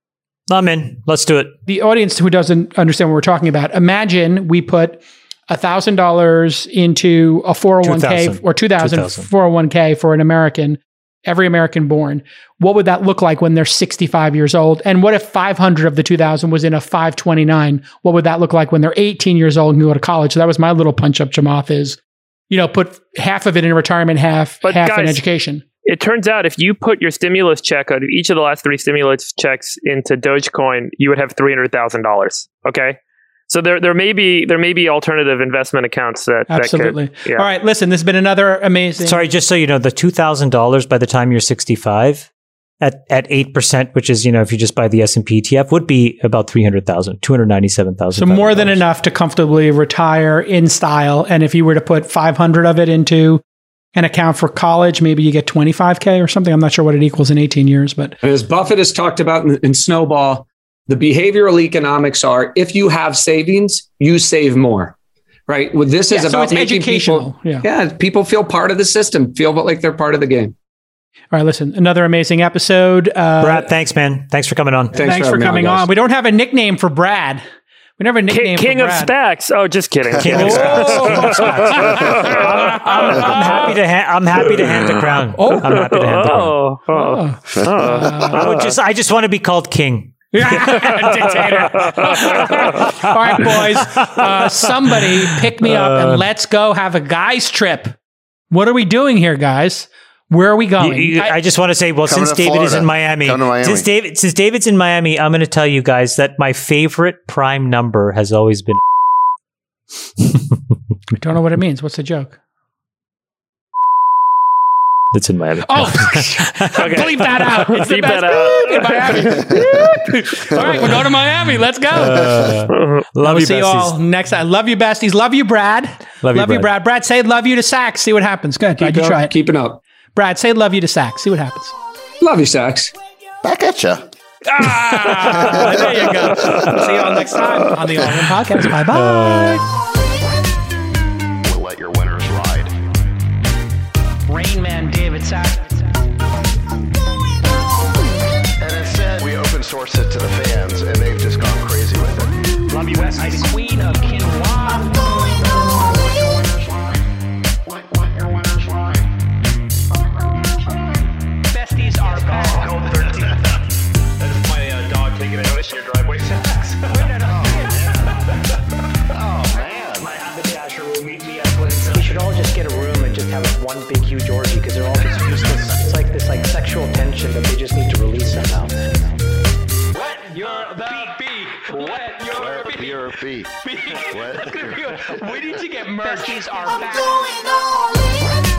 I'm in. Let's do it. The audience who doesn't understand what we're talking about, imagine we put one thousand dollars into a four oh one k or two thousand four oh one k for an American, every American born. What would that look like when they're sixty-five years old? And what if five hundred of the two thousand was in a five twenty-nine? What would that look like when they're eighteen years old and go to college? So that was my little punch up, Chamath, is, you know, put half of it in retirement, half, but half guys, in education. It turns out if you put your stimulus check out of each of the last three stimulus checks into Dogecoin, you would have three hundred thousand dollars. Okay. So there, there may be there may be alternative investment accounts that absolutely. That could, yeah. All right, listen, this has been another amazing. Sorry, just so you know, the two thousand dollars by the time you're sixty-five at at eight percent, which is, you know, if you just buy the S and P E T F, would be about three hundred thousand, two hundred ninety-seven thousand. So more than enough to comfortably retire in style. And if you were to put five hundred of it into an account for college, maybe you get twenty-five K or something. I'm not sure what it equals in eighteen years, but and as Buffett has talked about in, in Snowball, the behavioral economics are if you have savings, you save more, right? Well, this is yeah, so about it's making educational. people, yeah. yeah, people feel part of the system, feel like they're part of the game. All right, listen, another amazing episode. Uh, Brad, thanks, man. Thanks for coming on. Thanks, thanks for, for coming on. on. We don't have a nickname for Brad. We never have a nickname King, King for of Brad. Stacks. Oh, just kidding. King of Stacks. I'm, I'm, I'm happy to. Ha- I'm happy to hand the crown. Oh, I'm happy to hand the crown. Oh, oh, oh. Uh, I would just. I just want to be called king. Dictator. All right, boys. Uh, somebody pick me up and let's go have a guys trip. What are we doing here, guys? Where are we going? You, you, I, I just want to say, well, since David Florida. is in Miami, Miami, since David, since David's in Miami, I'm going to tell you guys that my favorite prime number has always been. I don't know what it means. What's the joke? It's in Miami. Oh, okay. Bleep that out. It's Bleep the best that out. in Miami. All right, we're going to Miami. Let's go. Uh, love we'll you, see besties. you all next time. Love you, besties. Love you, Brad. Love you, love Brad. you, Brad. Brad, say love you to Sachs. See what happens. Good. Brad, you up, try it. Keep it up. Brad, say love you to Sachs. See what happens. Love you, Sachs. Back at ya. Ah, there you go. See you all next time on the All In Podcast. Bye bye. We'll let your winners ride. Rain Man David Sachs. And instead, we open source it to the fans, and they've just gone crazy with it. Love you, West. The Queen of Quinoa. Besties are back. Gold thirteen. That's my uh, dog taking a notice in your driveway. Oh, man. My haberdasher will meet me at Clinton. We should all just get a room and just have one big, huge orgy because they're all just useless. It's like this like sexual tension that they just need to release somehow. Wet your the beak. Wet your Wet your feet. beak. Wet That's gonna your be good. We need to get merch. Besties are I'm back. going all in.